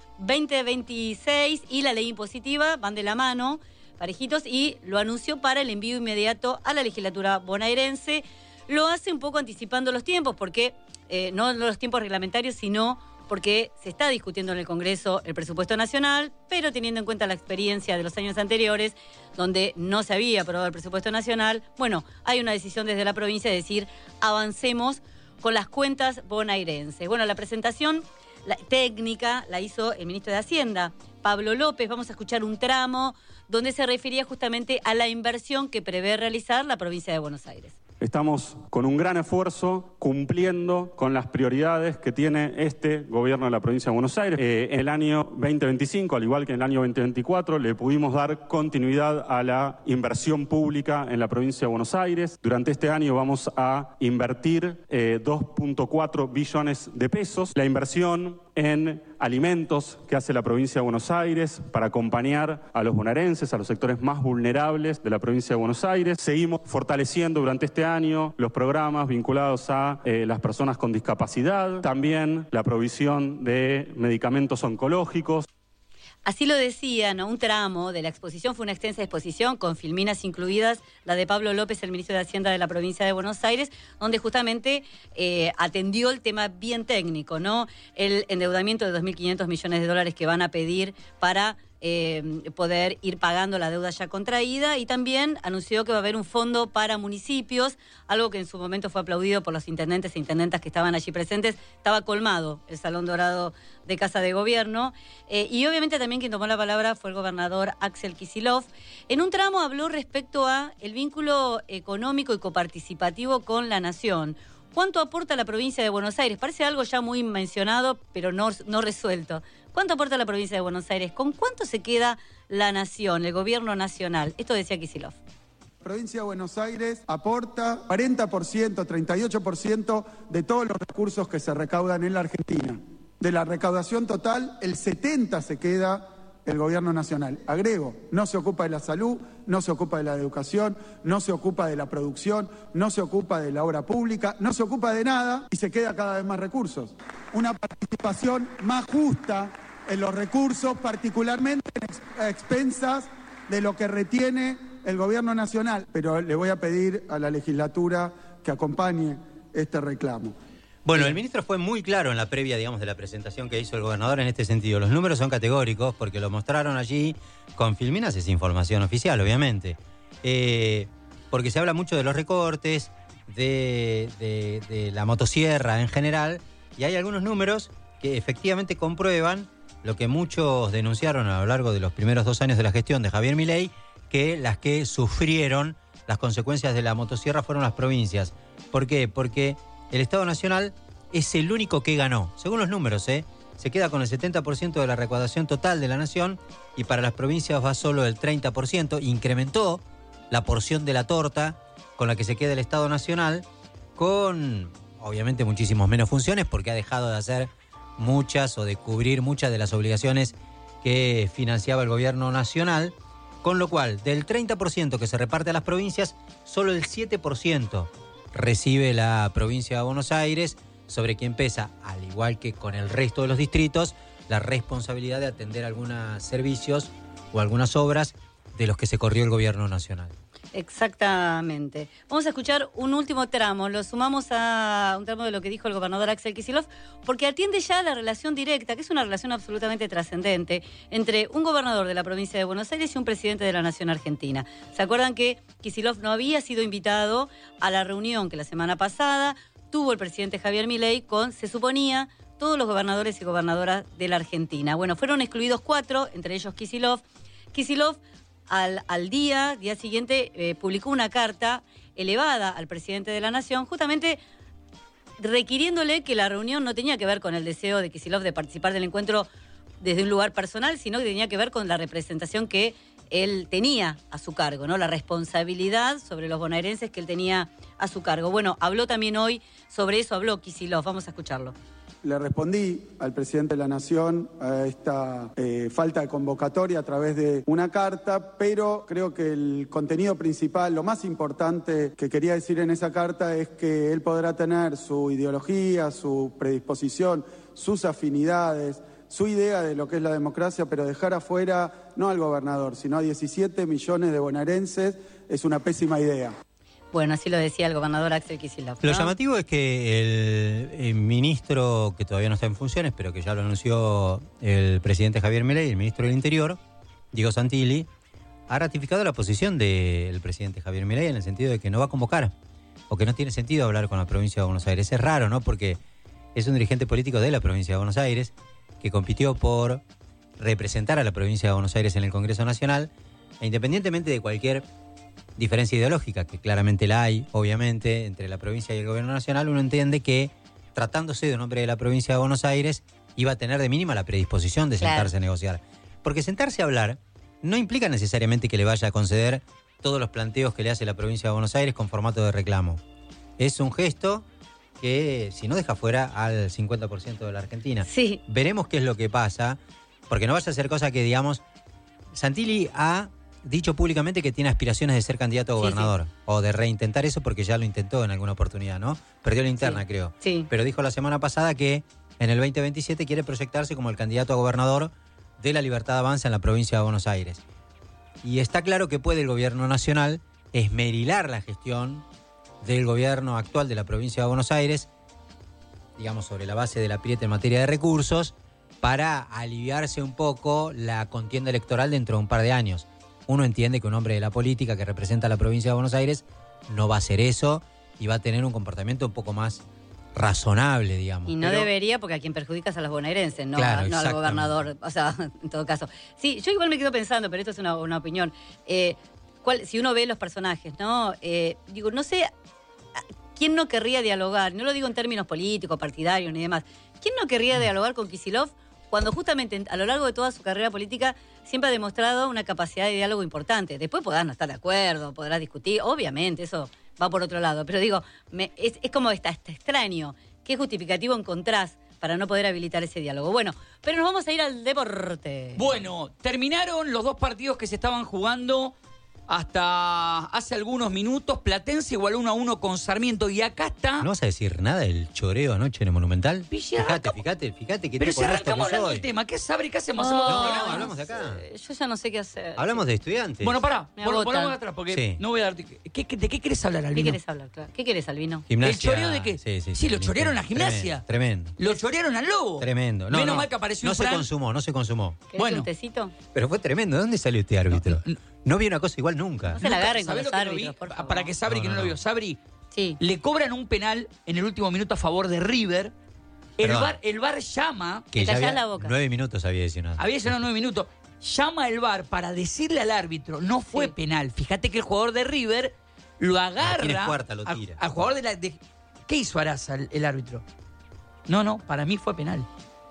S17: 2026 y la ley impositiva van de la mano, parejitos, y lo anunció para el envío inmediato a la legislatura bonaerense. Lo hace un poco anticipando los tiempos, porque no los tiempos reglamentarios, sino porque se está discutiendo en el Congreso el presupuesto nacional, pero teniendo en cuenta la experiencia de los años anteriores, donde no se había aprobado el presupuesto nacional, bueno, hay una decisión desde la provincia de decir, avancemos con las cuentas bonaerenses. Bueno, la presentación técnica la hizo el ministro de Hacienda, Pablo López. Vamos a escuchar un tramo donde se refería justamente a la inversión que prevé realizar la provincia de Buenos Aires.
S6: Estamos con un gran esfuerzo cumpliendo con las prioridades que tiene este gobierno de la provincia de Buenos Aires. En el año 2025, al igual que en el año 2024, le pudimos dar continuidad a la inversión pública en la provincia de Buenos Aires. Durante este año vamos a invertir 2.4 billones de pesos. La inversión en alimentos que hace la provincia de Buenos Aires para acompañar a los bonaerenses, a los sectores más vulnerables de la provincia de Buenos Aires. Seguimos fortaleciendo durante este año los programas vinculados a las personas con discapacidad, también la provisión de medicamentos oncológicos.
S17: Así lo decía, ¿no? Un tramo de la exposición fue una extensa exposición con filminas incluidas, la de Pablo López, el ministro de Hacienda de la provincia de Buenos Aires, donde justamente atendió el tema bien técnico, ¿no? El endeudamiento de 2.500 millones de dólares que van a pedir para poder ir pagando la deuda ya contraída, y también anunció que va a haber un fondo para municipios, algo que en su momento fue aplaudido por los intendentes e intendentas que estaban allí presentes. Estaba colmado el Salón Dorado de Casa de Gobierno, y obviamente también quien tomó la palabra fue el gobernador Axel Kicillof. En un tramo habló respecto a el vínculo económico y coparticipativo con la nación. ¿Cuánto aporta la provincia de Buenos Aires? Parece algo ya muy mencionado, pero no resuelto. ¿Cuánto aporta la provincia de Buenos Aires? ¿Con cuánto se queda la nación, el gobierno nacional? Esto decía Kicillof.
S19: La provincia de Buenos Aires aporta 40%, 38% de todos los recursos que se recaudan en la Argentina. De la recaudación total, el 70% se queda el gobierno nacional. Agrego, no se ocupa de la salud, no se ocupa de la educación, no se ocupa de la producción, no se ocupa de la obra pública, no se ocupa de nada y se queda cada vez más recursos. Una participación más justa en los recursos, particularmente a expensas de lo que retiene el gobierno nacional. Pero le voy a pedir a la legislatura que acompañe este reclamo.
S18: Bueno, el ministro fue muy claro en la previa, digamos, de la presentación que hizo el gobernador en este sentido. Los números son categóricos porque lo mostraron allí con filminas, es información oficial, obviamente. Porque se habla mucho de los recortes, de la motosierra en general, y hay algunos números que efectivamente comprueban lo que muchos denunciaron a lo largo de los primeros 2 años de la gestión de Javier Milei, que las que sufrieron las consecuencias de la motosierra fueron las provincias. ¿Por qué? Porque el Estado Nacional es el único que ganó. Según los números, se queda con el 70% de la recaudación total de la nación, y para las provincias va solo el 30%. Incrementó la porción de la torta con la que se queda el Estado Nacional, con obviamente muchísimos menos funciones, porque ha dejado de hacer muchas o de cubrir muchas de las obligaciones que financiaba el gobierno nacional, con lo cual del 30% que se reparte a las provincias, solo el 7% recibe la provincia de Buenos Aires, sobre quien pesa, al igual que con el resto de los distritos, la responsabilidad de atender algunos servicios o algunas obras de los que se corrió el gobierno nacional.
S17: Exactamente. Vamos a escuchar un último tramo, lo sumamos a un tramo de lo que dijo el gobernador Axel Kicillof, porque atiende ya la relación directa, que es una relación absolutamente trascendente, entre un gobernador de la provincia de Buenos Aires y un presidente de la Nación Argentina. ¿Se acuerdan que Kicillof no había sido invitado a la reunión que la semana pasada tuvo el presidente Javier Milei con, se suponía, todos los gobernadores y gobernadoras de la Argentina? Bueno, fueron excluidos 4, entre ellos Kicillof. Kicillof al día siguiente publicó una carta elevada al presidente de la Nación, justamente requiriéndole que la reunión no tenía que ver con el deseo de Kicillof de participar del encuentro desde un lugar personal, sino que tenía que ver con la representación que él tenía a su cargo, ¿no? La responsabilidad sobre los bonaerenses que él tenía a su cargo. Bueno, habló también hoy sobre eso, habló Kicillof, vamos a escucharlo.
S19: Le respondí al presidente de la Nación a esta falta de convocatoria a través de una carta, pero creo que el contenido principal, lo más importante que quería decir en esa carta es que él podrá tener su ideología, su predisposición, sus afinidades, su idea de lo que es la democracia, pero dejar afuera no al gobernador, sino a 17 millones de bonaerenses es una pésima idea.
S17: Bueno, así lo decía el gobernador Axel Kicillof, ¿no?
S18: Lo llamativo es que el ministro, que todavía no está en funciones, pero que ya lo anunció el presidente Javier Milei, el ministro del Interior, Diego Santilli, ha ratificado la posición del presidente Javier Milei en el sentido de que no va a convocar, o que no tiene sentido hablar con la provincia de Buenos Aires. Es raro, ¿no? Porque es un dirigente político de la provincia de Buenos Aires, que compitió por representar a la provincia de Buenos Aires en el Congreso Nacional, e independientemente de cualquier diferencia ideológica, que claramente la hay, obviamente, entre la provincia y el gobierno nacional, uno entiende que, tratándose de un hombre de la provincia de Buenos Aires, iba a tener de mínima la predisposición de sentarse a negociar. Porque sentarse a hablar no implica necesariamente que le vaya a conceder todos los planteos que le hace la provincia de Buenos Aires con formato de reclamo. Es un gesto que, si no, deja fuera al 50% de la Argentina.
S17: Sí.
S18: Veremos qué es lo que pasa, porque no vaya a ser cosa que, digamos, Santilli ha dicho públicamente que tiene aspiraciones de ser candidato a gobernador, o de reintentar eso, porque ya lo intentó en alguna oportunidad, ¿no? Perdió la interna, creo.
S17: Sí.
S18: Pero dijo la semana pasada que en el 2027 quiere proyectarse como el candidato a gobernador de la Libertad Avanza en la provincia de Buenos Aires. Y está claro que puede el gobierno nacional esmerilar la gestión del gobierno actual de la provincia de Buenos Aires, digamos, sobre la base del apriete en materia de recursos, para aliviarse un poco la contienda electoral dentro de un par de años. Uno entiende que un hombre de la política que representa a la provincia de Buenos Aires no va a hacer eso y va a tener un comportamiento un poco más razonable, digamos.
S17: Y no debería, porque a quien perjudicas a los bonaerenses, no,
S18: Claro,
S17: no al gobernador. O sea, en todo caso. Sí, yo igual me quedo pensando, pero esto es una opinión. Si uno ve los personajes, ¿no? Digo, no sé, ¿quién no querría dialogar? No lo digo en términos políticos, partidarios ni demás. ¿Quién no querría dialogar con Kicillof cuando justamente a lo largo de toda su carrera política siempre ha demostrado una capacidad de diálogo importante? Después podrás no estar de acuerdo, podrás discutir, obviamente, eso va por otro lado. Pero digo, es como está extraño. ¿Qué justificativo encontrás para no poder habilitar ese diálogo? Bueno, pero nos vamos a ir al deporte.
S11: Bueno, terminaron los dos partidos que se estaban jugando hasta hace algunos minutos. Platense igualó 1-1 con Sarmiento. Y acá está...
S18: ¿No vas a decir nada del choreo anoche en el Monumental?
S11: Fíjate
S18: que
S11: pero si arrancamos hablando del tema, ¿qué Sabri? ¿Qué hacemos?
S18: No, hablamos de acá.
S17: Yo ya no sé qué hacer.
S18: Hablamos de estudiantes.
S11: Bueno, pará, volvamos atrás, porque no voy a darte... ¿De qué querés hablar, Albino?
S17: ¿Qué querés hablar? Claro. ¿Qué querés, Albino?
S18: Gimnasia.
S11: ¿El choreo de qué? Sí, lo chorearon a Gimnasia.
S18: Tremendo.
S11: Lo chorearon al Lobo.
S18: Tremendo.
S11: Menos mal que apareció
S18: no
S11: un plan.
S18: No se consumó.
S17: ¿Querés un tecito?
S18: Pero fue tremendo. ¿De dónde salió este árbitro? No vi una cosa igual nunca.
S17: No se la agarren con
S11: ¿Sabés
S17: los
S11: lo que lo
S17: árbitros,
S11: vi?
S17: por favor.
S11: Para que Sabri, que no lo vio. Sabri,
S17: sí.
S11: Le cobran un penal en el último minuto a favor de River. El VAR llama...
S18: Que ya había
S17: la boca.
S18: 9 minutos había adicionado.
S11: Había adicionado 9 minutos. Llama el VAR para decirle al árbitro, no fue penal. Fíjate que el jugador de River lo agarra...
S18: lo tira.
S11: Al jugador de ¿qué hizo Araza el árbitro? No, para mí fue penal.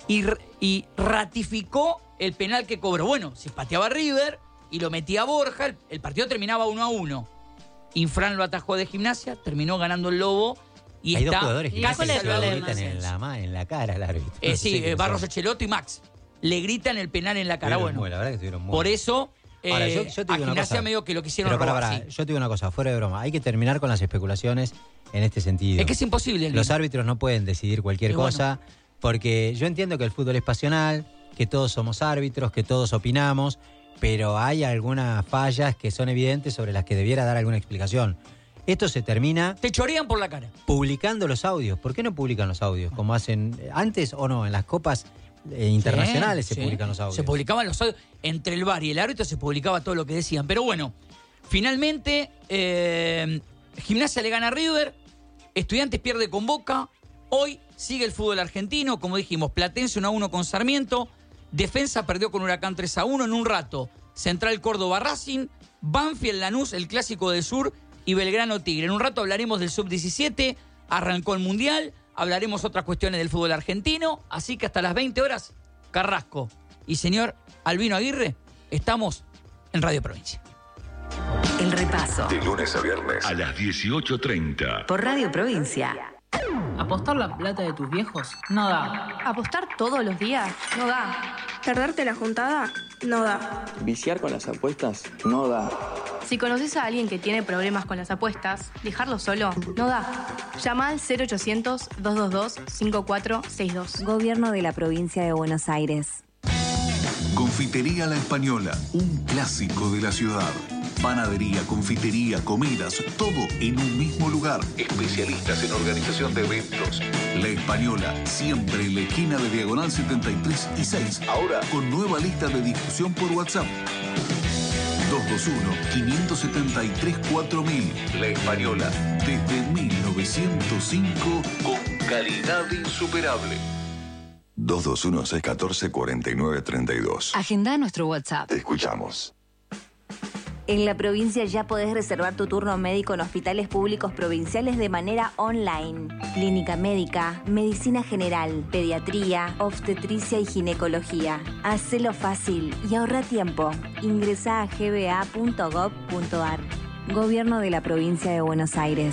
S11: Y ratificó el penal que cobró. Bueno, si pateaba River y lo metía Borja, el partido terminaba 1-1. Infran lo atajó de Gimnasia, terminó ganando el Lobo y
S18: hay
S11: está
S18: dos jugadores que
S11: casi
S18: lo gritan en la cara al árbitro.
S11: Sí, Barros Echeloto y Max. Le gritan el penal en la cara. Bueno,
S18: la verdad que estuvieron muy
S11: por eso
S18: ahora, yo te
S11: a
S18: digo
S11: Gimnasia medio que lo quisieron robar.
S18: Yo te digo una cosa, fuera de broma. Hay que terminar con las especulaciones en este sentido.
S11: Es que es imposible.
S18: Los árbitros no pueden decidir cualquier cosa, porque yo entiendo que el fútbol es pasional, que todos somos árbitros, que todos opinamos, pero hay algunas fallas que son evidentes sobre las que debiera dar alguna explicación. Esto se termina...
S11: Te chorean por la cara.
S18: Publicando los audios. ¿Por qué no publican los audios? Como hacen antes o no, en las copas internacionales se publican los audios.
S11: Se publicaban los audios. Entre el VAR y el árbitro se publicaba todo lo que decían. Pero bueno, finalmente Gimnasia le gana a River, Estudiantes pierde con Boca, hoy sigue el fútbol argentino, como dijimos, Platense 1-1 con Sarmiento, Defensa perdió con Huracán 3-1 en un rato, Central Córdoba Racing, Banfield Lanús, el Clásico del Sur y Belgrano Tigre. En un rato hablaremos del Sub-17, arrancó el Mundial, hablaremos otras cuestiones del fútbol argentino, así que hasta las 20 horas, Carrasco y señor Albino Aguirre, estamos en Radio Provincia.
S9: El repaso.
S4: De lunes a viernes a las 18:30.
S9: Por Radio Provincia.
S20: ¿Apostar la plata de tus viejos? No da.
S21: ¿Apostar todos los días? No da. ¿Perderte la juntada? No da.
S22: ¿Viciar con las apuestas? No da.
S21: Si conoces a alguien que tiene problemas con las apuestas, dejarlo solo no da. Llama al 0800-222-5462.
S14: Gobierno de la Provincia de Buenos Aires.
S4: Confitería La Española, un clásico de la ciudad. Panadería, confitería, comidas, todo en un mismo lugar. Especialistas en organización de eventos. La Española, siempre en la esquina de Diagonal 73 y 6. Ahora con nueva lista de difusión por WhatsApp. 221-573-4000. La Española, desde 1905, con calidad insuperable. 221-614-4932.
S9: Agenda nuestro WhatsApp.
S4: Te escuchamos.
S14: En la provincia ya podés reservar tu turno médico en hospitales públicos provinciales de manera online. Clínica médica, medicina general, pediatría, obstetricia y ginecología. Hacelo fácil y ahorra tiempo. Ingresá a gba.gov.ar. Gobierno de la Provincia de Buenos Aires.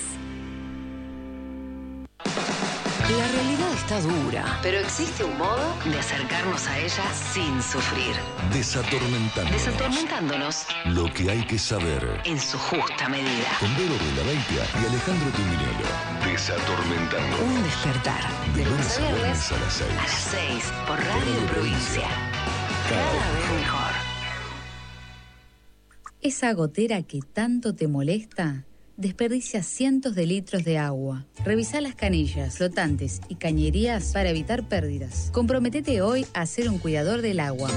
S9: La realidad está dura, pero existe un modo de acercarnos a ella sin sufrir. Desatormentándonos.
S4: Lo que hay que saber.
S9: En su justa medida.
S4: Con Vero Baitia y Alejandro Tuminello. Desatormentando.
S9: Un despertar.
S4: De lunes a viernes a las 6.
S9: A las 6 por Radio Provincia. Cada vez mejor.
S12: Esa gotera que tanto te molesta, desperdicia cientos de litros de agua. Revisa las canillas, flotantes y cañerías para evitar pérdidas. Comprométete hoy a ser un cuidador del agua.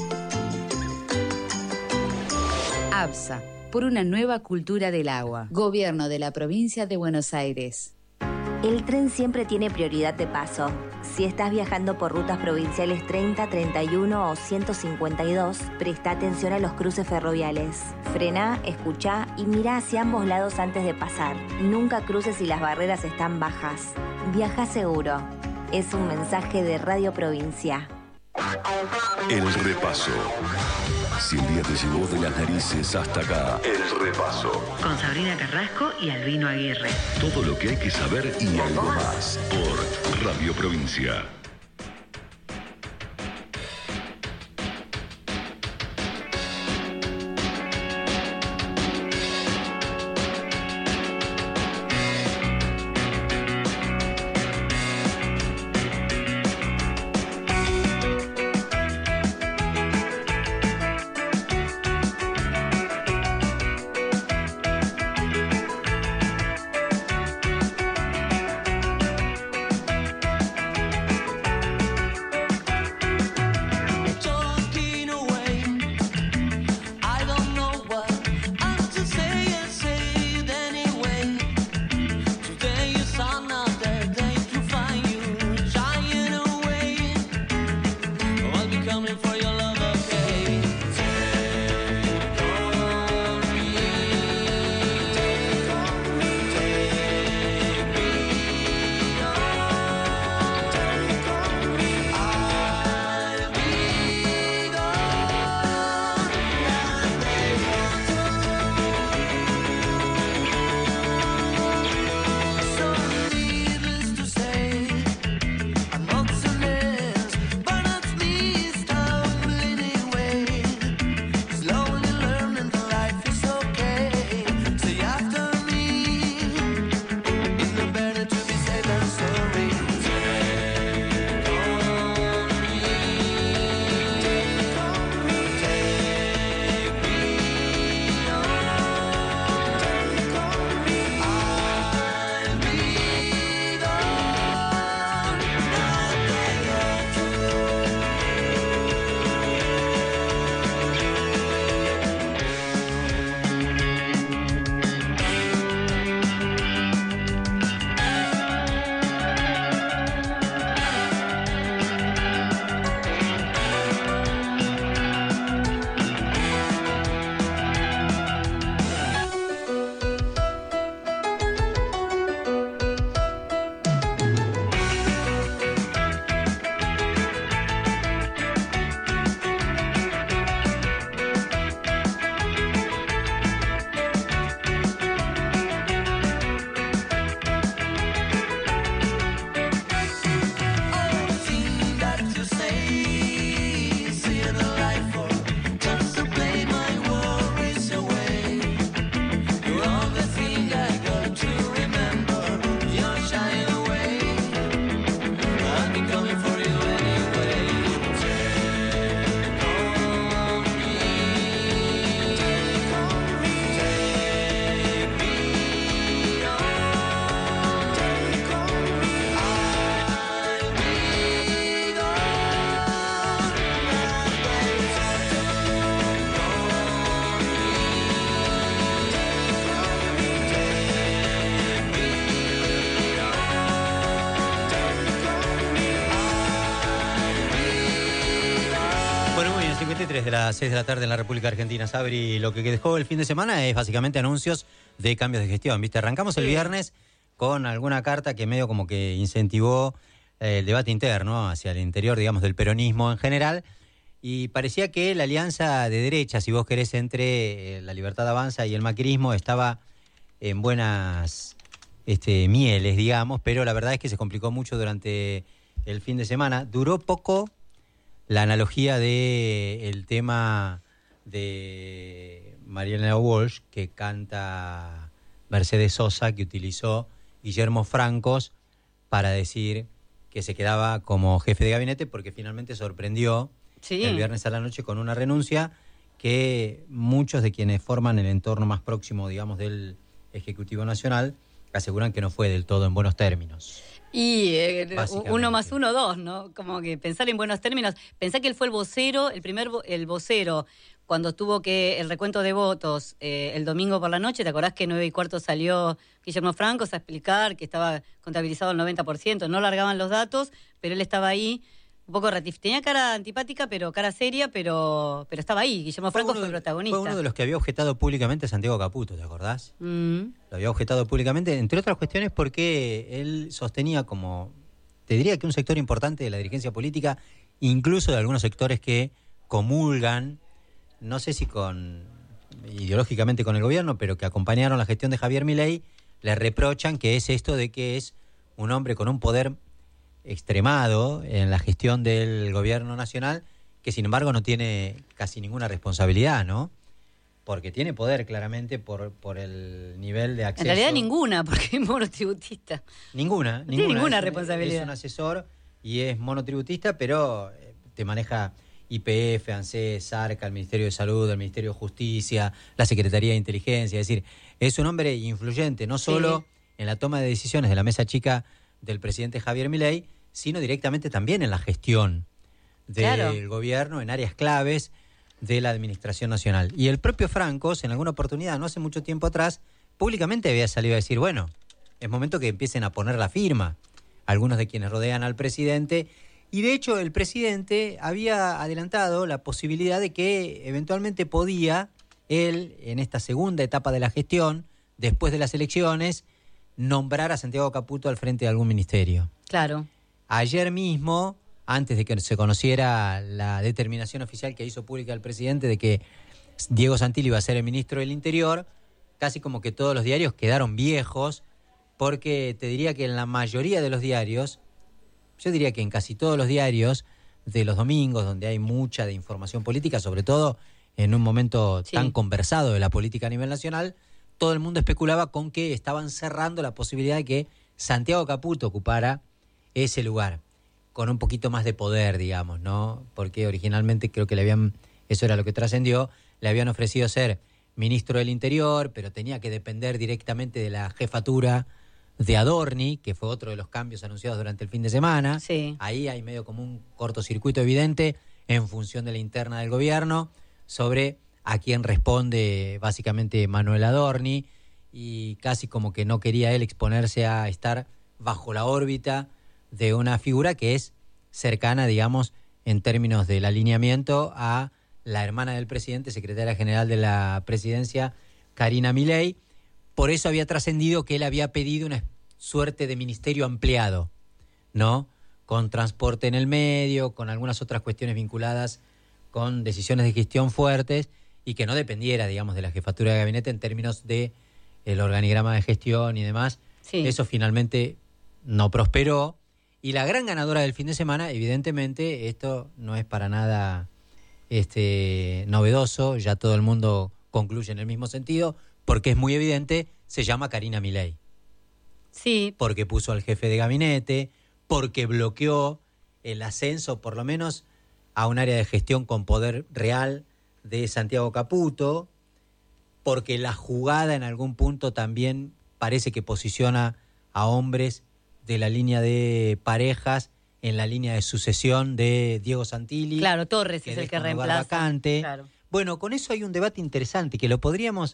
S12: ABSA, por una nueva cultura del agua. Gobierno de la Provincia de Buenos Aires.
S14: El tren siempre tiene prioridad de paso. Si estás viajando por rutas provinciales 30, 31 o 152, presta atención a los cruces ferroviales. Frená, escuchá y mirá hacia ambos lados antes de pasar. Nunca cruces si las barreras están bajas. Viaja seguro. Es un mensaje de Radio Provincia.
S4: El repaso. Si el día te llevó de las narices hasta acá, el repaso.
S9: Con Sabrina Carrasco y Albino Aguirre.
S4: Todo lo que hay que saber y algo más por Radio Provincia.
S18: De las 6 de la tarde en la República Argentina. Sabri, lo que dejó el fin de semana es básicamente anuncios de cambios de gestión, ¿viste? Arrancamos el viernes con alguna carta que medio como que incentivó el debate interno hacia el interior, digamos, del peronismo en general, y parecía que la alianza de derecha, si vos querés, entre la Libertad Avanza y el macrismo estaba en buenas mieles, digamos, pero la verdad es que se complicó mucho durante el fin de semana. Duró poco la analogía del tema de Mariana Walsh, que canta Mercedes Sosa, que utilizó Guillermo Francos para decir que se quedaba como jefe de gabinete, porque finalmente sorprendió el viernes a la noche con una renuncia que muchos de quienes forman el entorno más próximo, digamos, del Ejecutivo Nacional, aseguran que no fue del todo en buenos términos.
S17: Y 1 más 1, 2, ¿no? Como que pensar en buenos términos. Pensá que él fue el vocero, el vocero, cuando tuvo que el recuento de votos el domingo por la noche. ¿Te acordás que 9:15 salió Guillermo Francos a explicar que estaba contabilizado el 90%? No largaban los datos, pero él estaba ahí. Un poco tenía cara antipática, pero cara seria, pero estaba ahí. Guillermo Franco fue el protagonista.
S18: Fue uno de los que había objetado públicamente a Santiago Caputo, ¿te acordás? Lo había objetado públicamente, entre otras cuestiones porque él sostenía como, te diría que un sector importante de la dirigencia política, incluso de algunos sectores que comulgan, no sé si ideológicamente con el gobierno, pero que acompañaron la gestión de Javier Milei, le reprochan que es esto de que es un hombre con un poder extremado en la gestión del gobierno nacional, que sin embargo no tiene casi ninguna responsabilidad, ¿no? Porque tiene poder claramente por el nivel de acceso.
S17: En realidad ninguna, porque es monotributista.
S18: Ninguna.
S17: No tiene ninguna responsabilidad.
S18: Es un asesor y es monotributista, pero te maneja YPF, ANSES, ARCA, el Ministerio de Salud, el Ministerio de Justicia, la Secretaría de Inteligencia. Es decir, es un hombre influyente, no solo en la toma de decisiones de la mesa chica del presidente Javier Milei, sino directamente también en la gestión del gobierno en áreas claves de la administración nacional. Y el propio Francos, en alguna oportunidad, no hace mucho tiempo atrás, públicamente había salido a decir, bueno, es momento que empiecen a poner la firma algunos de quienes rodean al presidente. Y de hecho el presidente había adelantado la posibilidad de que eventualmente podía él, en esta segunda etapa de la gestión, después de las elecciones, nombrar a Santiago Caputo al frente de algún ministerio.
S17: Claro.
S18: Ayer mismo, antes de que se conociera la determinación oficial que hizo pública el presidente de que Diego Santilli iba a ser el ministro del Interior, casi como que todos los diarios quedaron viejos, porque te diría que en la mayoría de los diarios, yo diría que en casi todos los diarios de los domingos, donde hay mucha de información política, sobre todo en un momento tan conversado de la política a nivel nacional, todo el mundo especulaba con que estaban cerrando la posibilidad de que Santiago Caputo ocupara ese lugar, con un poquito más de poder, digamos, ¿no? Porque originalmente creo que eso era lo que trascendió, le habían ofrecido ser ministro del Interior, pero tenía que depender directamente de la jefatura de Adorni, que fue otro de los cambios anunciados durante el fin de semana.
S17: Sí.
S18: Ahí hay medio como un cortocircuito evidente en función de la interna del gobierno sobre a quién responde básicamente Manuel Adorni, y casi como que no quería él exponerse a estar bajo la órbita de una figura que es cercana, digamos, en términos del alineamiento a la hermana del presidente, secretaria general de la presidencia, Karina Milei. Por eso había trascendido que él había pedido una suerte de ministerio ampliado, ¿no? Con transporte en el medio, con algunas otras cuestiones vinculadas con decisiones de gestión fuertes y que no dependiera, digamos, de la jefatura de gabinete en términos de el organigrama de gestión y demás.
S17: Sí.
S18: Eso finalmente no prosperó. Y la gran ganadora del fin de semana, evidentemente, esto no es para nada novedoso, ya todo el mundo concluye en el mismo sentido, porque es muy evidente, se llama Karina Milei.
S17: Sí.
S18: Porque puso al jefe de gabinete, porque bloqueó el ascenso, por lo menos, a un área de gestión con poder real de Santiago Caputo, porque la jugada en algún punto también parece que posiciona a hombres de la línea de parejas en la línea de sucesión de Diego Santilli.
S17: Claro, Torres es el que reemplaza.
S18: Vacante.
S17: Claro.
S18: Bueno, con eso hay un debate interesante que lo podríamos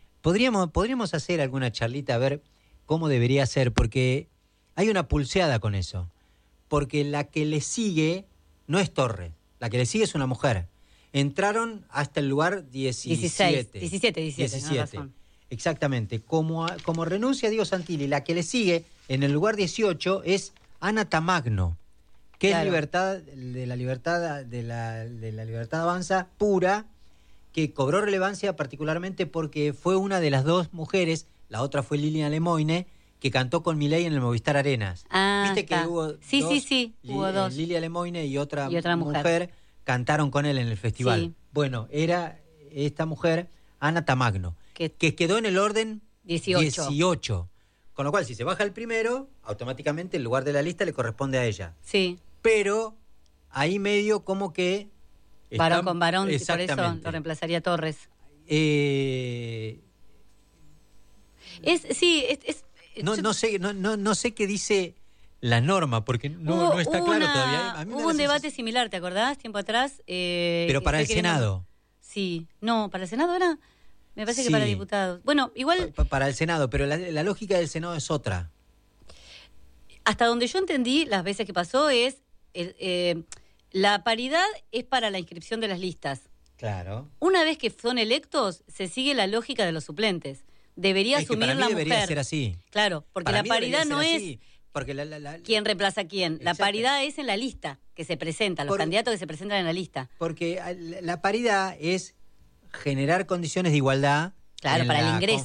S18: hacer alguna charlita a ver cómo debería ser, porque hay una pulseada con eso. Porque la que le sigue no es Torres, la que le sigue es una mujer. Entraron hasta el lugar 17.
S17: 17.
S18: Exactamente. Como renuncia Diego Santilli, la que le sigue en el lugar 18 es Ana Tamagno, que es libertad Avanza pura, que cobró relevancia particularmente porque fue una de las dos mujeres, la otra fue Lilian Lemoine, que cantó con Milei en el Movistar Arenas. ¿Viste que hubo
S17: hubo dos?
S18: Lilia Lemoine y otra mujer cantaron con él en el festival.
S17: Sí.
S18: Bueno, era esta mujer, Ana Tamagno, que quedó en el orden 18. Con lo cual, si se baja el primero, automáticamente el lugar de la lista le corresponde a ella.
S17: Sí.
S18: Pero ahí medio como que...
S17: Varón con varón, por eso lo reemplazaría Torres.
S18: No sé qué dice la norma, porque no está claro todavía. A mí me da
S17: hubo un
S18: la
S17: debate similar, ¿te acordás? Tiempo atrás.
S18: Pero para el Senado.
S17: Sí, no, ¿para el Senado era? Me parece que para diputados. Bueno, igual...
S18: Para el Senado, pero la lógica del Senado es otra.
S17: Hasta donde yo entendí, las veces que pasó es... la paridad es para la inscripción de las listas.
S18: Claro.
S17: Una vez que son electos, se sigue la lógica de los suplentes. Debería asumir la mujer.
S18: Debería ser así.
S17: Claro, porque
S18: para
S17: la paridad no es
S18: porque
S17: quién reemplaza a quién. La paridad es en la lista que se presentan, los candidatos que se presentan en la lista.
S18: Porque la paridad es generar condiciones de igualdad.
S17: Claro, para el ingreso.